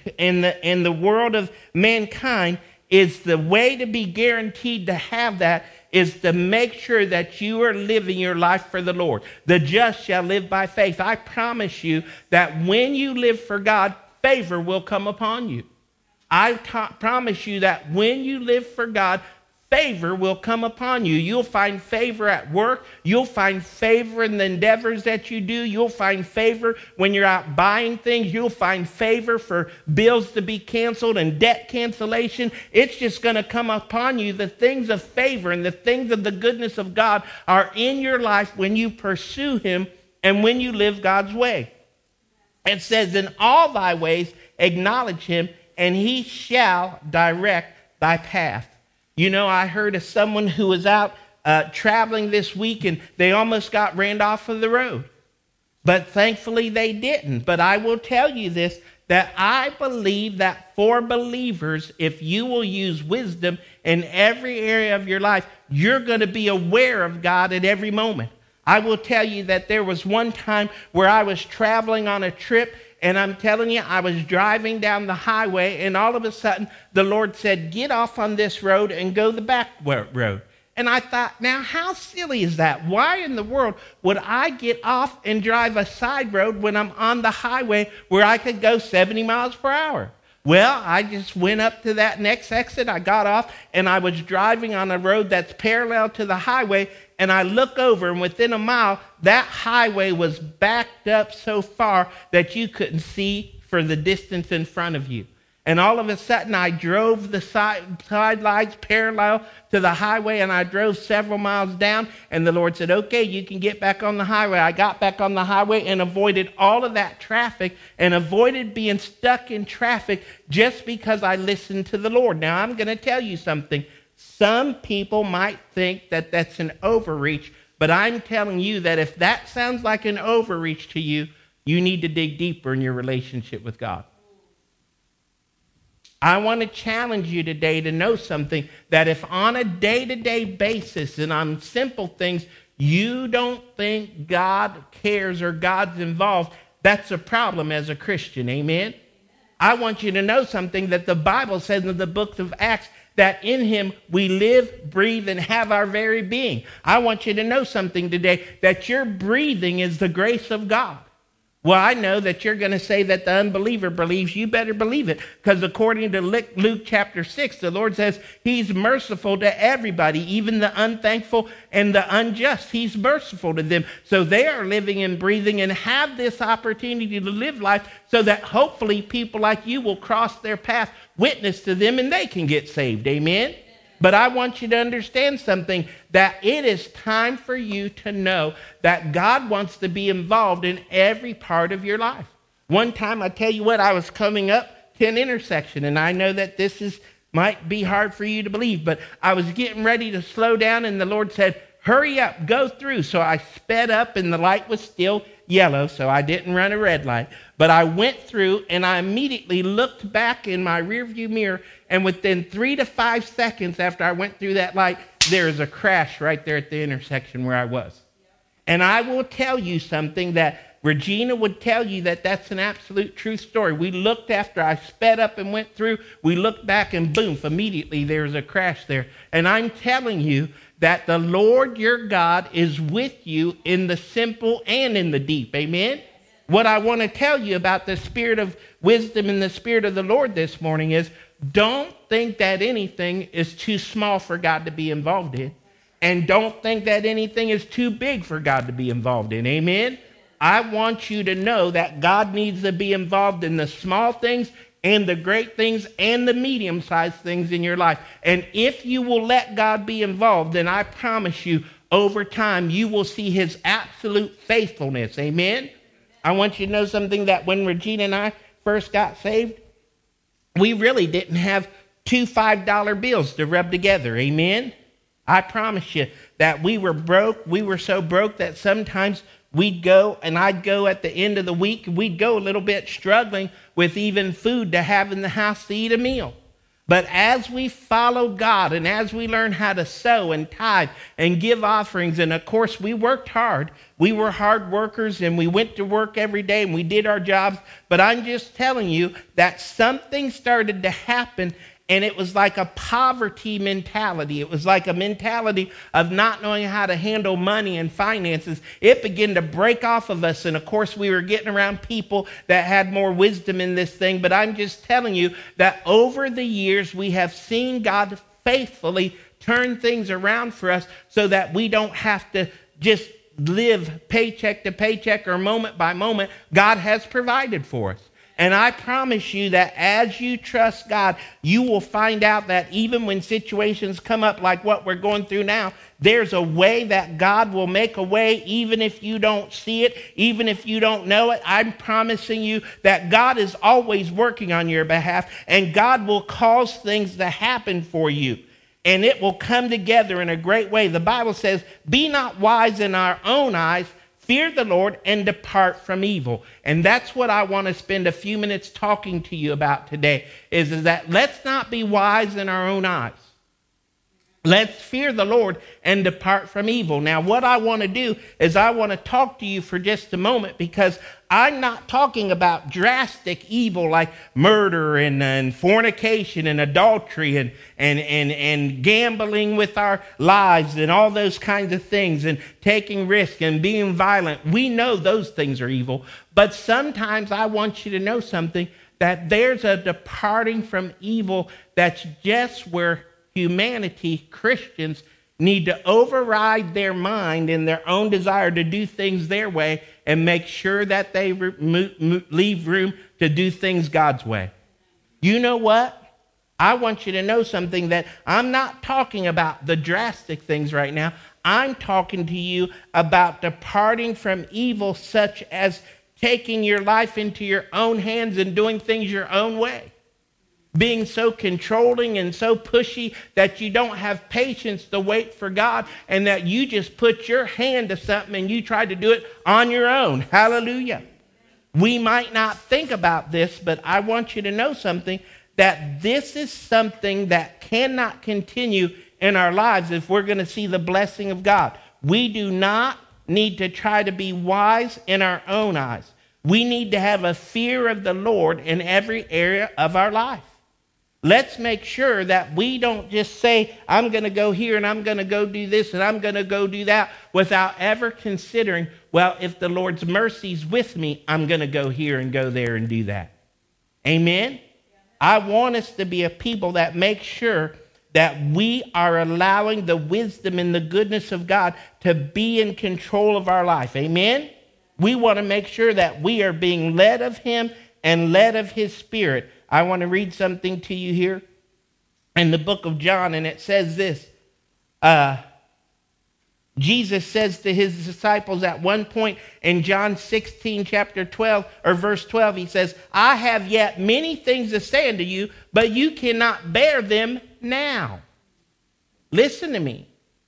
[SPEAKER 1] the world of mankind is the way to be guaranteed to have that is to make sure that you are living your life for the Lord. The just shall live by faith. I promise you that when you live for God, favor will come upon you. I promise you that when you live for God, favor will come upon you. You'll find favor at work. You'll find favor in the endeavors that you do. You'll find favor when you're out buying things. You'll find favor for bills to be canceled and debt cancellation. It's just going to come upon you. The things of favor and the things of the goodness of God are in your life when you pursue him and when you live God's way. It says, in all thy ways acknowledge him, and he shall direct thy path. You know, I heard of someone who was out traveling this week, and they almost got ran off of the road. But thankfully they didn't. But I will tell you this, that I believe that for believers, if you will use wisdom in every area of your life, you're going to be aware of God at every moment. I will tell you that there was one time where I was traveling on a trip, and I'm telling you, I was driving down the highway, and all of a sudden, the Lord said, get off on this road and go the back road. And I thought, now, how silly is that? Why in the world would I get off and drive a side road when I'm on the highway where I could go 70 miles per hour? Well, I just went up to that next exit. I got off, and I was driving on a road that's parallel to the highway, and I look over, and within a mile, that highway was backed up so far that you couldn't see for the distance in front of you. And all of a sudden, I drove the side lights parallel to the highway, and I drove several miles down, and the Lord said, okay, you can get back on the highway. I got back on the highway and avoided all of that traffic and avoided being stuck in traffic just because I listened to the Lord. Now, I'm going to tell you something. Some people might think that that's an overreach, but I'm telling you that if that sounds like an overreach to you, you need to dig deeper in your relationship with God. I want to challenge you today to know something, that if on a day-to-day basis and on simple things, you don't think God cares or God's involved, That's a problem as a Christian, amen? I want you to know something that the Bible says in the book of Acts, that in him we live, breathe, and have our very being. I want you to know something today, that your breathing is the grace of God. Well, I know that you're going to say that the unbeliever believes. You better believe it, because according to Luke chapter 6, the Lord says he's merciful to everybody, even the unthankful and the unjust. He's merciful to them. So they are living and breathing and have this opportunity to live life so that hopefully people like you will cross their path, witness to them, and they can get saved. Amen? But I want you to understand something, that it is time for you to know that God wants to be involved in every part of your life. One time, I tell you what, I was coming up to an intersection, and I know that might be hard for you to believe, but I was getting ready to slow down, and the Lord said, hurry up, go through. So I sped up, and the light was still yellow, so I didn't run a red light. But I went through, and I immediately looked back in my rearview mirror, and within 3 to 5 seconds after I went through that light, there was a crash right there at the intersection where I was. And I will tell you something that Regina would tell you, that that's an absolute true story. We looked after I sped up and went through, we looked back and boom, immediately there was a crash there. And I'm telling you that the Lord your God is with you in the simple and in the deep. Amen? What I want to tell you about the spirit of wisdom and the spirit of the Lord this morning is, don't think that anything is too small for God to be involved in. And don't think that anything is too big for God to be involved in. Amen? I want you to know that God needs to be involved in the small things and the great things and the medium-sized things in your life. And if you will let God be involved, then I promise you, over time, you will see his absolute faithfulness. Amen? I want you to know something, that when Regina and I first got saved, we really didn't have 2 $5 bills to rub together. Amen? I promise you that we were broke. We were so broke that sometimes we'd go, and I'd go at the end of the week, we'd go a little bit struggling with even food to have in the house to eat a meal. But as we followed God, and as we learned how to sow and tithe and give offerings, and of course we worked hard. We were hard workers, and we went to work every day, and we did our jobs. But I'm just telling you that something started to happen, and it was like a poverty mentality. It was like a mentality of not knowing how to handle money and finances. It began to break off of us. And of course, we were getting around people that had more wisdom in this thing. But I'm just telling you that over the years, we have seen God faithfully turn things around for us so that we don't have to just live paycheck to paycheck or moment by moment. God has provided for us. And I promise you that as you trust God, you will find out that even when situations come up like what we're going through now, there's a way that God will make a way, even if you don't see it, even if you don't know it. I'm promising you that God is always working on your behalf, and God will cause things to happen for you, and it will come together in a great way. The Bible says, be not wise in our own eyes, fear the Lord and depart from evil. And that's what I want to spend a few minutes talking to you about today, is that let's not be wise in our own eyes. Let's fear the Lord and depart from evil. Now, what I want to do is I want to talk to you for just a moment, because I'm not talking about drastic evil like murder and fornication and adultery and gambling with our lives and all those kinds of things, and taking risk and being violent. We know those things are evil. But sometimes I want you to know something, that there's a departing from evil that's just where humanity, Christians, need to override their mind and their own desire to do things their way and make sure that they leave room to do things God's way. You know what? I want you to know something, that I'm not talking about the drastic things right now. I'm talking to you about departing from evil, such as taking your life into your own hands and doing things your own way. Being so controlling and so pushy that you don't have patience to wait for God, and that you just put your hand to something and you try to do it on your own. Hallelujah. We might not think about this, but I want you to know something, that this is something that cannot continue in our lives if we're going to see the blessing of God. We do not need to try to be wise in our own eyes. We need to have a fear of the Lord in every area of our life. Let's make sure that we don't just say, I'm going to go here and I'm going to go do this and I'm going to go do that without ever considering, well, if the Lord's mercy's with me, I'm going to go here and go there and do that. Amen? I want us to be a people that make sure that we are allowing the wisdom and the goodness of God to be in control of our life. Amen? We want to make sure that we are being led of him and led of his Spirit. I want to read something to you here in the book of John, and it says this. Jesus says to his disciples at one point in John 16, chapter 12, or verse 12, he says, I have yet many things to say unto you, but you cannot bear them now. Listen to me.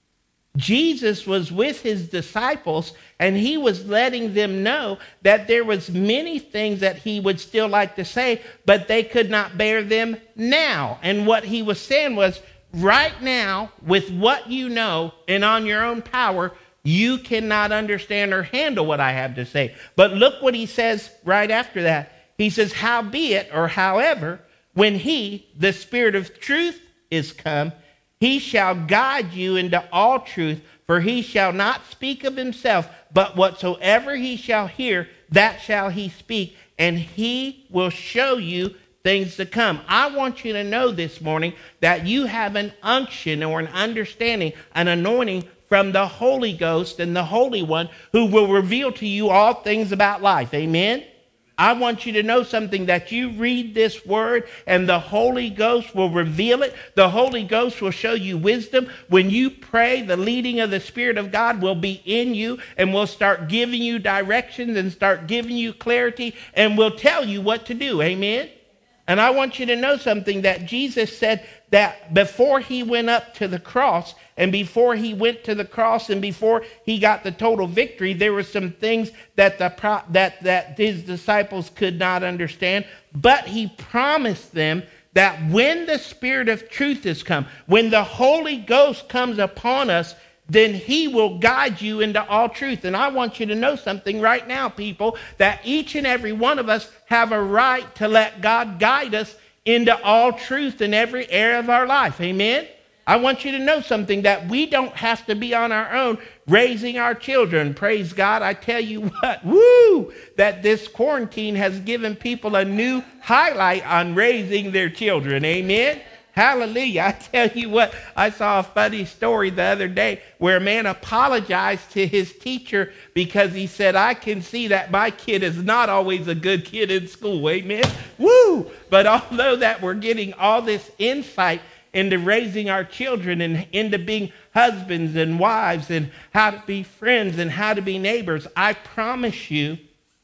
[SPEAKER 1] Jesus was with his disciples, and he was letting them know that there was many things that he would still like to say, but they could not bear them now. And what he was saying was, right now, with what you know and on your own power, you cannot understand or handle what I have to say. But look what he says right after that. He says, howbeit, or however, when he, the Spirit of truth, is come, he shall guide you into all truth, for he shall not speak of himself, but whatsoever he shall hear, that shall he speak, and he will show you things to come. I want you to know this morning that you have an unction or an understanding, an anointing from the Holy Ghost and the Holy One who will reveal to you all things about life. Amen? I want you to know something, that you read this word and the Holy Ghost will reveal it. The Holy Ghost will show you wisdom. When you pray, the leading of the Spirit of God will be in you and will start giving you directions and start giving you clarity and will tell you what to do. Amen? And I want you to know something, that Jesus said that before he went up to the cross, and before he went to the cross, and before he got the total victory, there were some things that that his disciples could not understand. But he promised them that when the Spirit of truth has come, when the Holy Ghost comes upon us, then he will guide you into all truth. And I want you to know something right now, people, that each and every one of us have a right to let God guide us into all truth in every area of our life. Amen? I want you to know something, that we don't have to be on our own raising our children. Praise God. I tell you what, woo, that this quarantine has given people a new highlight on raising their children. Amen? Hallelujah. I tell you what, I saw a funny story the other day where a man apologized to his teacher because he said, I can see that my kid is not always a good kid in school. Amen? Woo! But although that we're getting all this insight into raising our children and into being husbands and wives and how to be friends and how to be neighbors, I promise you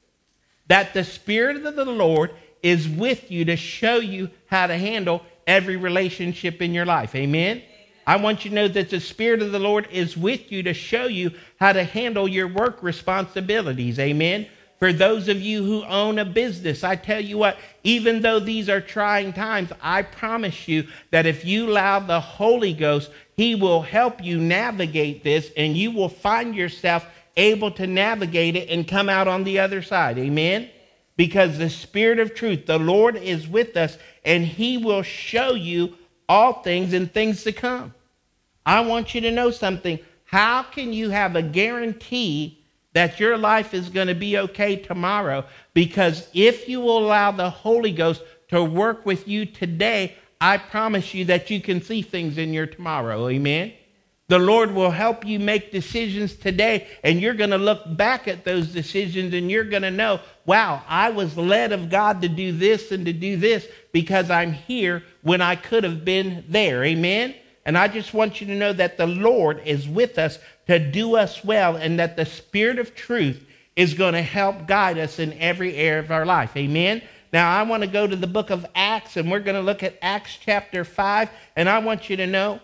[SPEAKER 1] that the Spirit of the Lord is with you to show you how to handle every relationship in your life. Amen? I want you to know that the Spirit of the Lord is with you to show you how to handle your work responsibilities. Amen? For those of you who own a business, I tell you what, even though these are trying times, I promise you that if you allow the Holy Ghost, he will help you navigate this, and you will find yourself able to navigate it and come out on the other side. Amen? Because the Spirit of truth, the Lord, is with us, and he will show you all things and things to come. I want you to know something. How can you have a guarantee that your life is going to be okay tomorrow? Because if you will allow the Holy Ghost to work with you today, I promise you that you can see things in your tomorrow. Amen? The Lord will help you make decisions today, and you're going to look back at those decisions and you're going to know, wow, I was led of God to do this and to do this because I'm here when I could have been there. Amen? And I just want you to know that the Lord is with us to do us well, and that the Spirit of truth is going to help guide us in every area of our life. Amen? Now, I want to go to the book of Acts, and we're going to look at Acts chapter 5, and I want you to know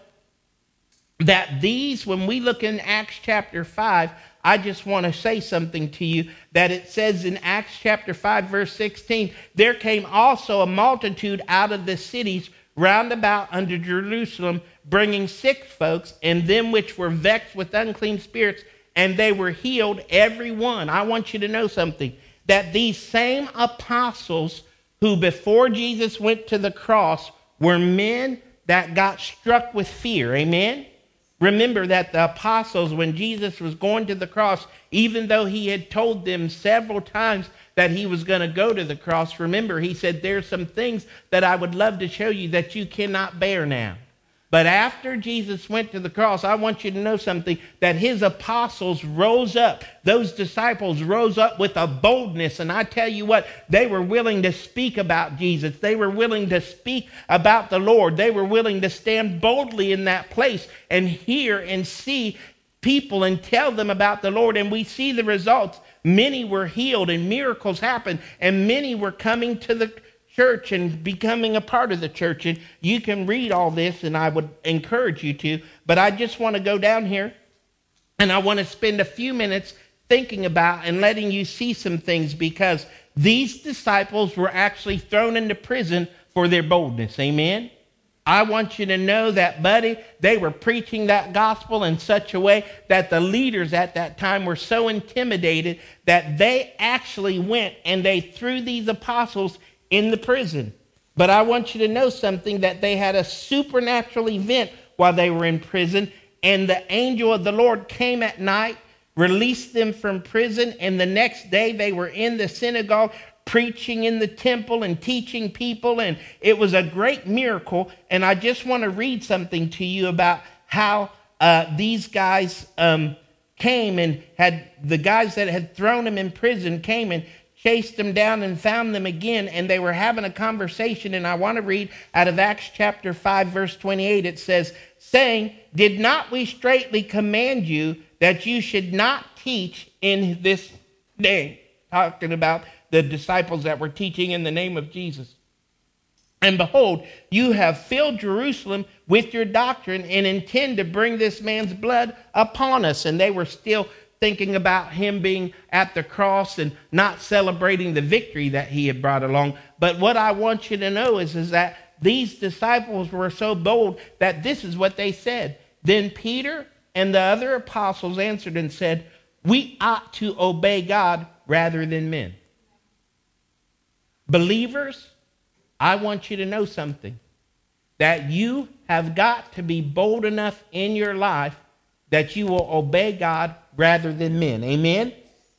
[SPEAKER 1] that when we look in Acts chapter 5, I just want to say something to you, that it says in Acts chapter 5, verse 16, there came also a multitude out of the cities round about unto Jerusalem, bringing sick folks and them which were vexed with unclean spirits, and they were healed every one. I want you to know something. that these same apostles who before Jesus went to the cross were men that got struck with fear. Amen? Remember that the apostles, when Jesus was going to the cross, even though he had told them several times that he was going to go to the cross, remember, he said, there's some things that I would love to show you that you cannot bear now. But after Jesus went to the cross, I want you to know something, that his apostles rose up. Those disciples rose up with a boldness. And I tell you what, they were willing to speak about Jesus. They were willing to speak about the Lord. They were willing to stand boldly in that place and hear and see people and tell them about the Lord. And we see the results. Many were healed and miracles happened. And many were coming to the church and becoming a part of the church. And you can read all this, and I would encourage you to, but I just want to go down here and I want to spend a few minutes thinking about and letting you see some things, because these disciples were actually thrown into prison for their boldness. Amen. I want you to know that, buddy, they were preaching that gospel in such a way that the leaders at that time were so intimidated that they actually went and they threw these apostles in the prison. But I want you to know something, that they had a supernatural event while they were in prison, and the angel of the Lord came at night, released them from prison, and the next day they were in the synagogue preaching in the temple and teaching people, and it was a great miracle. And I just want to read something to you about how these guys came and had the guys that had thrown them in prison came and chased them down and found them again, and they were having a conversation. And I want to read out of Acts chapter 5, verse 28. It says, saying, did not we straitly command you that you should not teach in this name? Talking about the disciples that were teaching in the name of Jesus. And behold, you have filled Jerusalem with your doctrine and intend to bring this man's blood upon us. And they were still thinking about him being at the cross and not celebrating the victory that he had brought along. But what I want you to know is that these disciples were so bold that this is what they said. Then Peter and the other apostles answered and said, we ought to obey God rather than men. Believers, I want you to know something, that you have got to be bold enough in your life that you will obey God rather than men. Amen?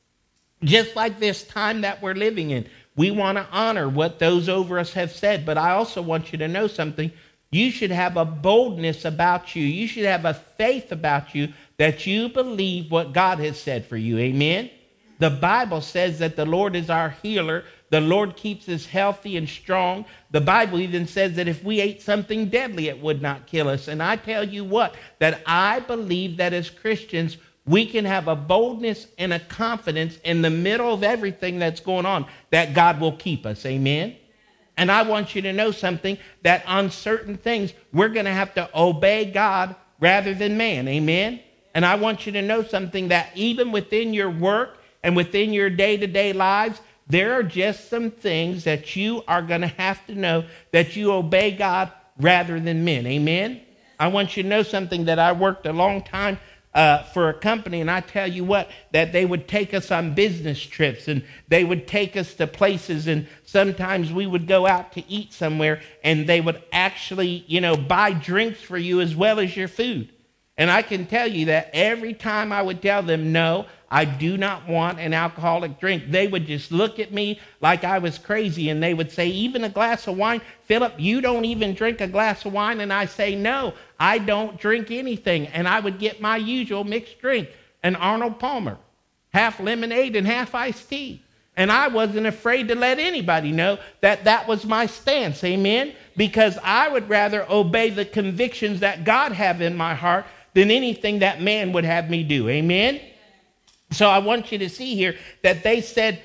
[SPEAKER 1] Just like this time that we're living in, we want to honor what those over us have said, but I also want you to know something. You should have a boldness about you. You should have a faith about you that you believe what God has said for you. Amen? The Bible says that the Lord is our healer. The Lord keeps us healthy and strong. The Bible even says that if we ate something deadly, it would not kill us. And I tell you what, that I believe that as Christians, we can have a boldness and a confidence in the middle of everything that's going on, that God will keep us. Amen? And I want you to know something, that on certain things, we're going to have to obey God rather than man. Amen? And I want you to know something, that even within your work and within your day-to-day lives, there are just some things that you are going to have to know, that you obey God rather than men. Amen? I want you to know something, that I worked a long time for a company, and I tell you what, that they would take us on business trips, and they would take us to places, and sometimes we would go out to eat somewhere, and they would actually, buy drinks for you as well as your food. And I can tell you that every time I would tell them, no, I do not want an alcoholic drink, they would just look at me like I was crazy, and they would say, even a glass of wine? Philip, you don't even drink a glass of wine? And I say, no, I don't drink anything. And I would get my usual mixed drink, an Arnold Palmer, half lemonade and half iced tea. And I wasn't afraid to let anybody know that that was my stance, amen? Because I would rather obey the convictions that God have in my heart than anything that man would have me do, amen? So I want you to see here that they said,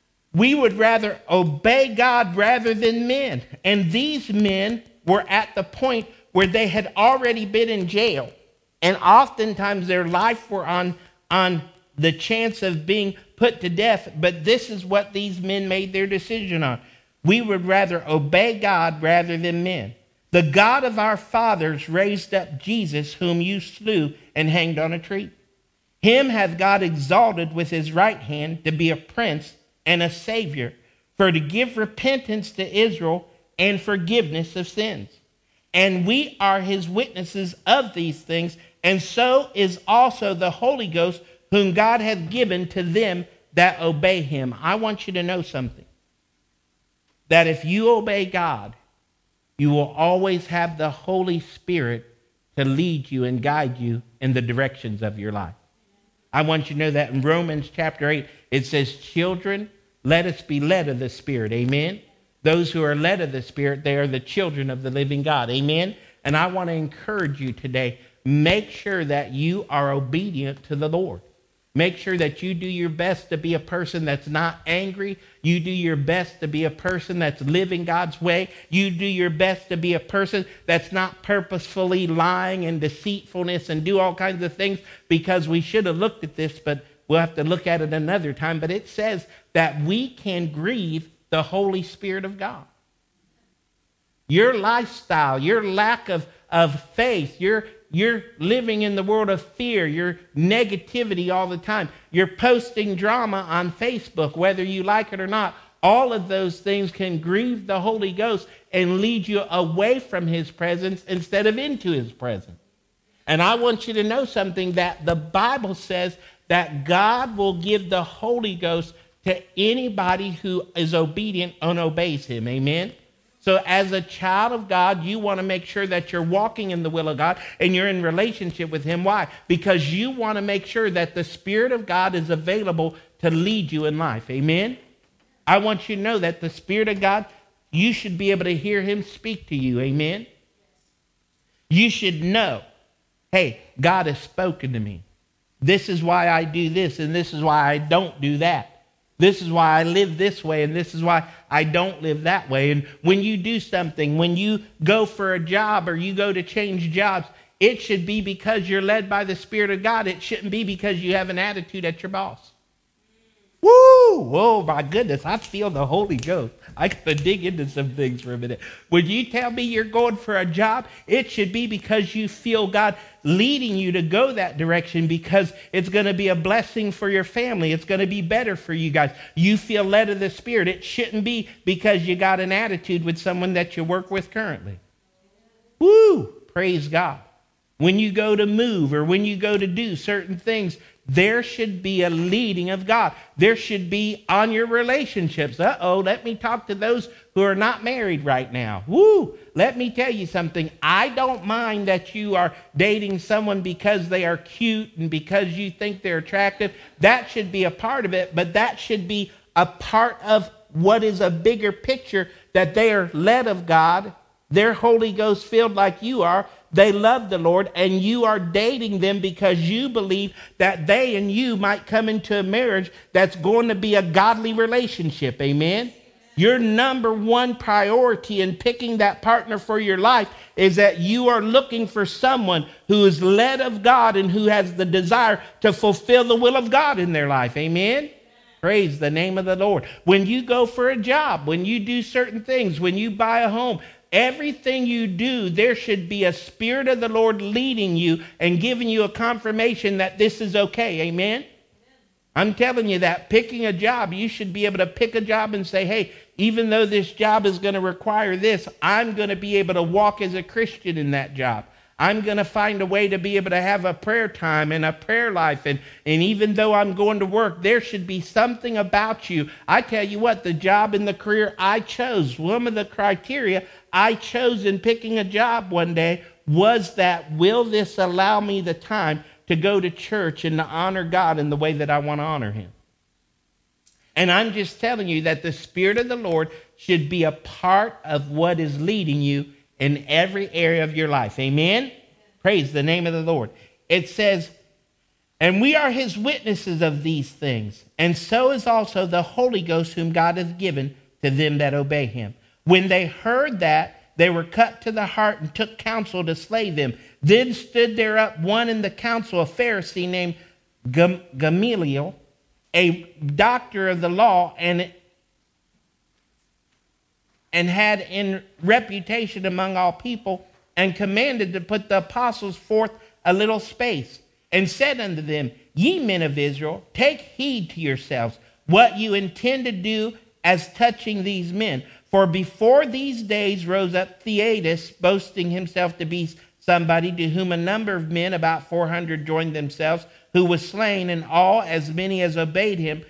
[SPEAKER 1] we would rather obey God rather than men. And these men were at the point where they had already been in jail. And oftentimes their life were on the chance of being put to death. But this is what these men made their decision on. We would rather obey God rather than men. The God of our fathers raised up Jesus, whom you slew and hanged on a tree. Him hath God exalted with his right hand to be a prince and a Savior, for to give repentance to Israel and forgiveness of sins. And we are his witnesses of these things, and so is also the Holy Ghost, whom God hath given to them that obey him. I want you to know something. That if you obey God, you will always have the Holy Spirit to lead you and guide you in the directions of your life. I want you to know that in Romans chapter 8, it says, children, let us be led of the Spirit. Amen. Those who are led of the Spirit, they are the children of the living God. Amen. And I want to encourage you today, make sure that you are obedient to the Lord. Make sure that you do your best to be a person that's not angry. You do your best to be a person that's living God's way. You do your best to be a person that's not purposefully lying and deceitfulness and do all kinds of things, because we should have looked at this, but we'll have to look at it another time. But it says that we can grieve the Holy Spirit of God. Your lifestyle, your lack of faith, you're living in the world of fear, your negativity all the time. You're posting drama on Facebook, whether you like it or not. All of those things can grieve the Holy Ghost and lead you away from his presence instead of into his presence. And I want you to know something, that the Bible says that God will give the Holy Ghost to anybody who is obedient and obeys him. Amen? So as a child of God, you want to make sure that you're walking in the will of God and you're in relationship with him. Why? Because you want to make sure that the Spirit of God is available to lead you in life. Amen? I want you to know that the Spirit of God, you should be able to hear him speak to you. Amen? You should know, hey, God has spoken to me. This is why I do this, and this is why I don't do that. This is why I live this way, and this is why I don't live that way. And when you do something, when you go for a job or you go to change jobs, it should be because you're led by the Spirit of God. It shouldn't be because you have an attitude at your boss. Woo! Oh, my goodness. I feel the Holy Ghost. I got to dig into some things for a minute. When you tell me you're going for a job, it should be because you feel God leading you to go that direction, because it's going to be a blessing for your family. It's going to be better for you guys. You feel led of the Spirit. It shouldn't be because you got an attitude with someone that you work with currently. Woo! Praise God. When you go to move or when you go to do certain things, there should be a leading of God. There should be on your relationships. Let me talk to those who are not married right now. Woo! Let me tell you something. I don't mind that you are dating someone because they are cute and because you think they're attractive. That should be a part of it, but that should be a part of what is a bigger picture, that they are led of God. They're Holy Ghost filled like you are. They love the Lord, and you are dating them because you believe that they and you might come into a marriage that's going to be a godly relationship. Amen? Your number one priority in picking that partner for your life is that you are looking for someone who is led of God and who has the desire to fulfill the will of God in their life. Amen? Praise the name of the Lord. When you go for a job, when you do certain things, when you buy a home, everything you do, there should be a Spirit of the Lord leading you and giving you a confirmation that this is okay. Amen? I'm telling you that picking a job, you should be able to pick a job and say, hey, even though this job is going to require this, I'm going to be able to walk as a Christian in that job. I'm going to find a way to be able to have a prayer time and a prayer life. And even though I'm going to work, there should be something about you. I tell you what, the job and the career I chose, one of the criteria I chose in picking a job one day was that, will this allow me the time to go to church and to honor God in the way that I want to honor him? And I'm just telling you that the Spirit of the Lord should be a part of what is leading you in every area of your life. Amen? Praise the name of the Lord. It says, and we are his witnesses of these things, and so is also the Holy Ghost whom God has given to them that obey him. When they heard that, they were cut to the heart and took counsel to slay them. Then stood there up one in the council, a Pharisee named Gamaliel, a doctor of the law, and had in reputation among all people, and commanded to put the apostles forth a little space, and said unto them, ye men of Israel, take heed to yourselves, what you intend to do as touching these men. For before these days rose up Theudas, boasting himself to be somebody, to whom a number of men, about 400, joined themselves, who was slain, and all, as many as obeyed him,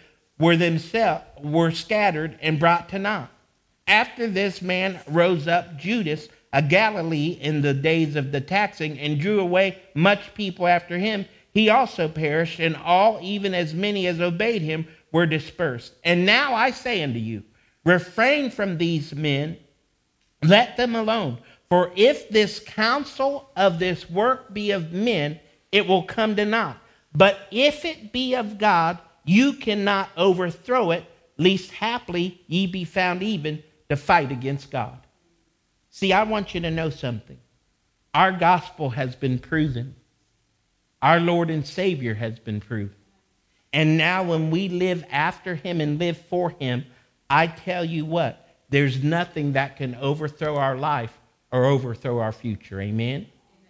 [SPEAKER 1] were scattered and brought to naught. After this man rose up Judas, a Galilee, in the days of the taxing, and drew away much people after him. He also perished, and all, even as many as obeyed him, were dispersed. And now I say unto you, refrain from these men, let them alone. For if this counsel of this work be of men, it will come to naught. But if it be of God, you cannot overthrow it, lest haply ye be found even to fight against God. See, I want you to know something. Our gospel has been proven. Our Lord and Savior has been proven. And now when we live after him and live for him, I tell you what, there's nothing that can overthrow our life or overthrow our future. Amen?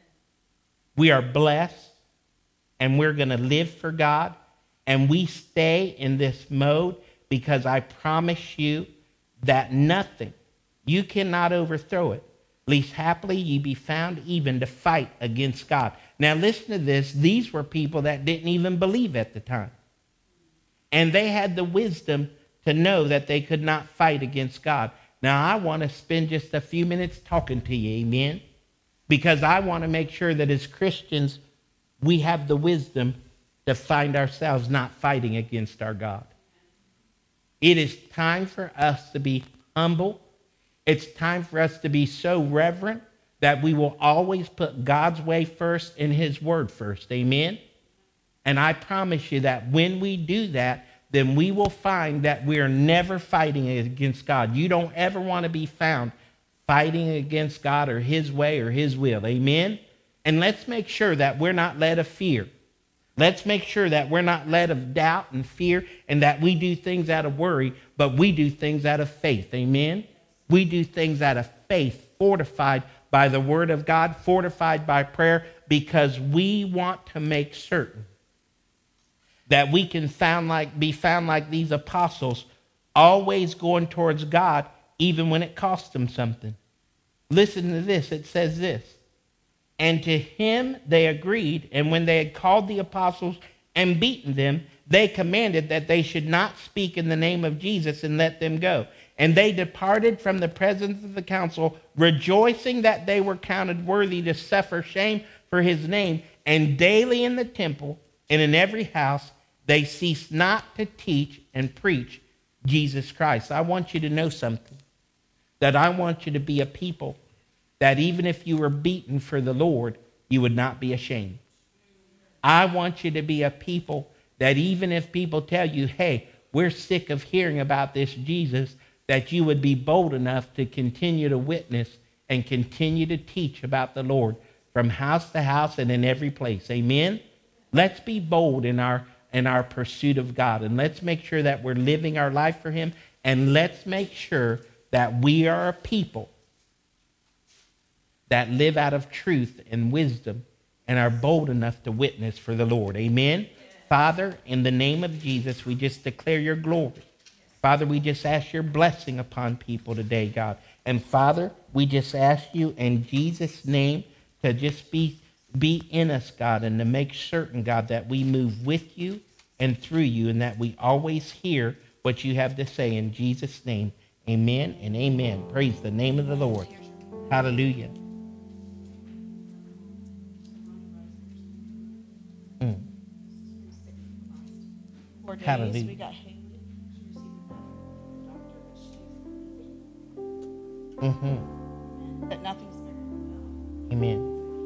[SPEAKER 1] We are blessed, and we're going to live for God, and we stay in this mode because I promise you that nothing, you cannot overthrow it, lest haply ye be found even to fight against God. Now listen to this. These were people that didn't even believe at the time. And they had the wisdom to know that they could not fight against God. Now I want to spend just a few minutes talking to you, amen? Because I want to make sure that as Christians, we have the wisdom to find ourselves not fighting against our God. It is time for us to be humble. It's time for us to be so reverent that we will always put God's way first and his word first. Amen? And I promise you that when we do that, then we will find that we are never fighting against God. You don't ever want to be found fighting against God or his way or his will. Amen? And let's make sure that we're not led of fear. Let's make sure that we're not led of doubt and fear and that we do things out of worry, but we do things out of faith. Amen? We do things out of faith, fortified by the word of God, fortified by prayer, because we want to make certain that we can be found like these apostles, always going towards God, even when it costs them something. Listen to this. It says this. And to him they agreed, and when they had called the apostles and beaten them, they commanded that they should not speak in the name of Jesus, and let them go. And they departed from the presence of the council, rejoicing that they were counted worthy to suffer shame for his name. And daily in the temple and in every house they ceased not to teach and preach Jesus Christ. I want you to know something, that I want you to be a people that even if you were beaten for the Lord, you would not be ashamed. I want you to be a people that even if people tell you, hey, we're sick of hearing about this Jesus, that you would be bold enough to continue to witness and continue to teach about the Lord from house to house and in every place. Amen? Let's be bold in our pursuit of God, and let's make sure that we're living our life for him, and let's make sure that we are a people that live out of truth and wisdom and are bold enough to witness for the Lord. Amen? Father, in the name of Jesus, we just declare your glory. Father, we just ask your blessing upon people today, God. And Father, we just ask you in Jesus' name to just be in us, God, and to make certain, God, that we move with you and through you, and that we always hear what you have to say. In Jesus' name, amen and amen. Praise the name of the Lord. Hallelujah. Hallelujah.
[SPEAKER 5] We got Haley. But nothing's
[SPEAKER 1] Amen.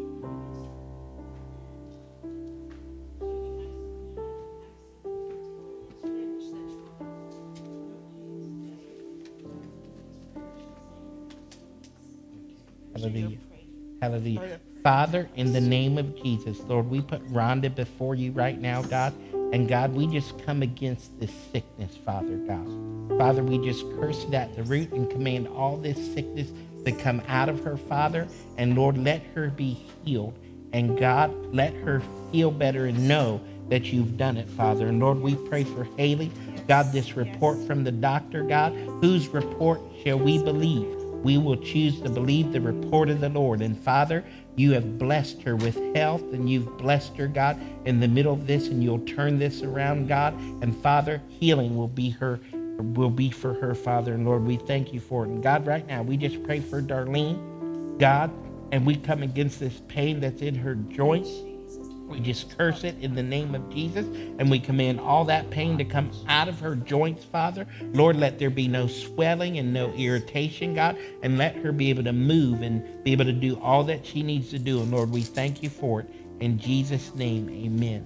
[SPEAKER 1] Hallelujah. Hallelujah. Father, in the name of Jesus, Lord, we put Rhonda before you right now, God. And God, we just come against this sickness, Father God. Father, we just curse it at the root and command all this sickness to come out of her, Father. And Lord, let her be healed. And God, let her feel better and know that you've done it, Father. And Lord, we pray for Haley. God, this report from the doctor, God, whose report shall we believe? We will choose to believe the report of the Lord. And Father, you have blessed her with health, and you've blessed her, God, in the middle of this, and you'll turn this around, God. And Father, healing will be for her, Father. And Lord, we thank you for it. And God, right now, we just pray for Darlene, God, and we come against this pain that's in her joints. We just curse it in the name of Jesus, and we command all that pain to come out of her joints, Father. Lord, let there be no swelling and no irritation, God, and let her be able to move and be able to do all that she needs to do. And Lord, we thank you for it. In Jesus' name, amen.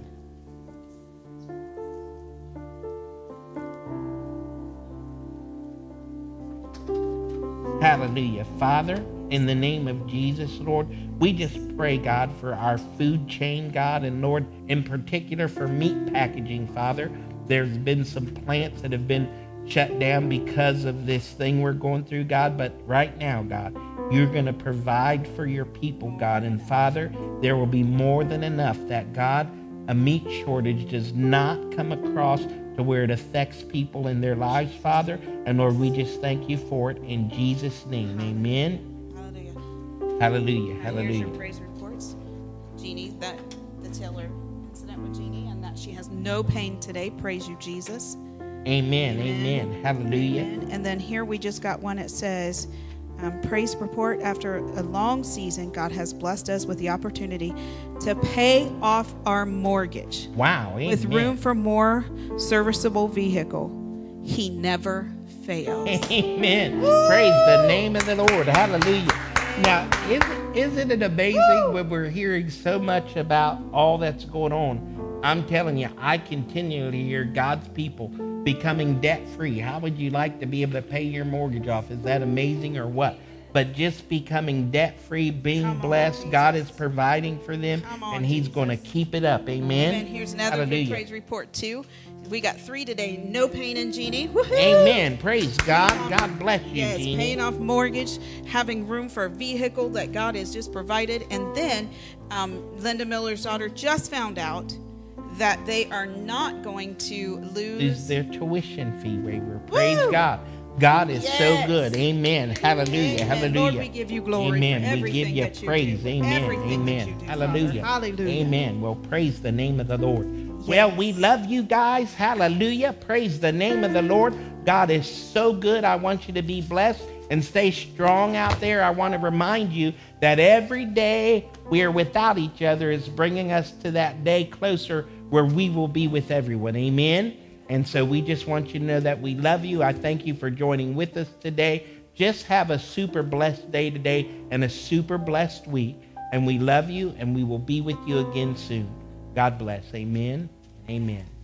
[SPEAKER 1] Hallelujah. Father, in the name of Jesus, Lord, we just pray, God, for our food chain, God, and Lord, in particular for meat packaging, Father. There's been some plants that have been shut down because of this thing we're going through, God, but right now, God, you're going to provide for your people, God, and Father, there will be more than enough that, God, a meat shortage does not come across to where it affects people in their lives, Father. And Lord, we just thank you for it in Jesus' name. Amen.
[SPEAKER 5] Hallelujah.
[SPEAKER 1] Hallelujah.
[SPEAKER 5] Here's
[SPEAKER 1] Hallelujah.
[SPEAKER 5] your praise reports. Jeannie, that the Taylor incident with Jeannie, and that she has no pain today. Praise you, Jesus.
[SPEAKER 1] Amen. Amen. Hallelujah.
[SPEAKER 5] Amen. And then here we just got one that says, praise report. After a long season, God has blessed us with the opportunity to pay off our mortgage.
[SPEAKER 1] Wow. Amen.
[SPEAKER 5] With room for more serviceable vehicle. He never fails.
[SPEAKER 1] Amen. Praise the name of the Lord. Hallelujah. Now, isn't it amazing when we're hearing so much about all that's going on? I'm telling you, I continually hear God's people becoming debt-free. How would you like to be able to pay your mortgage off? Is that amazing or what? But just becoming debt-free, being blessed, God is providing for them, and he's going to keep it up. Amen.
[SPEAKER 5] Amen. Here's another
[SPEAKER 1] Hallelujah.
[SPEAKER 5] praise report, too. We got 3 today. No pain in Jeannie. Woohoo!
[SPEAKER 1] Amen. Praise God. God bless you,
[SPEAKER 5] Yes,
[SPEAKER 1] Jeannie.
[SPEAKER 5] paying off mortgage, having room for a vehicle that God has just provided. And then Linda Miller's daughter just found out that they are not going to lose
[SPEAKER 1] their tuition fee waiver. Praise God. God is so good. Amen. Hallelujah.
[SPEAKER 5] Amen.
[SPEAKER 1] Hallelujah.
[SPEAKER 5] Lord, we give you glory.
[SPEAKER 1] Amen.
[SPEAKER 5] For
[SPEAKER 1] We give
[SPEAKER 5] everything
[SPEAKER 1] you
[SPEAKER 5] that you
[SPEAKER 1] praise.
[SPEAKER 5] do.
[SPEAKER 1] Amen.
[SPEAKER 5] Everything
[SPEAKER 1] Amen.
[SPEAKER 5] that you do,
[SPEAKER 1] Hallelujah.
[SPEAKER 5] Father. Hallelujah.
[SPEAKER 1] Amen. Well, praise the name of the Lord. Well, we love you guys. Hallelujah. Praise the name of the Lord. God is so good. I want you to be blessed and stay strong out there. I want to remind you that every day we are without each other is bringing us to that day closer where we will be with everyone. Amen. And so we just want you to know that we love you. I thank you for joining with us today. Just have a super blessed day today and a super blessed week. And we love you, and we will be with you again soon. God bless. Amen. Amen.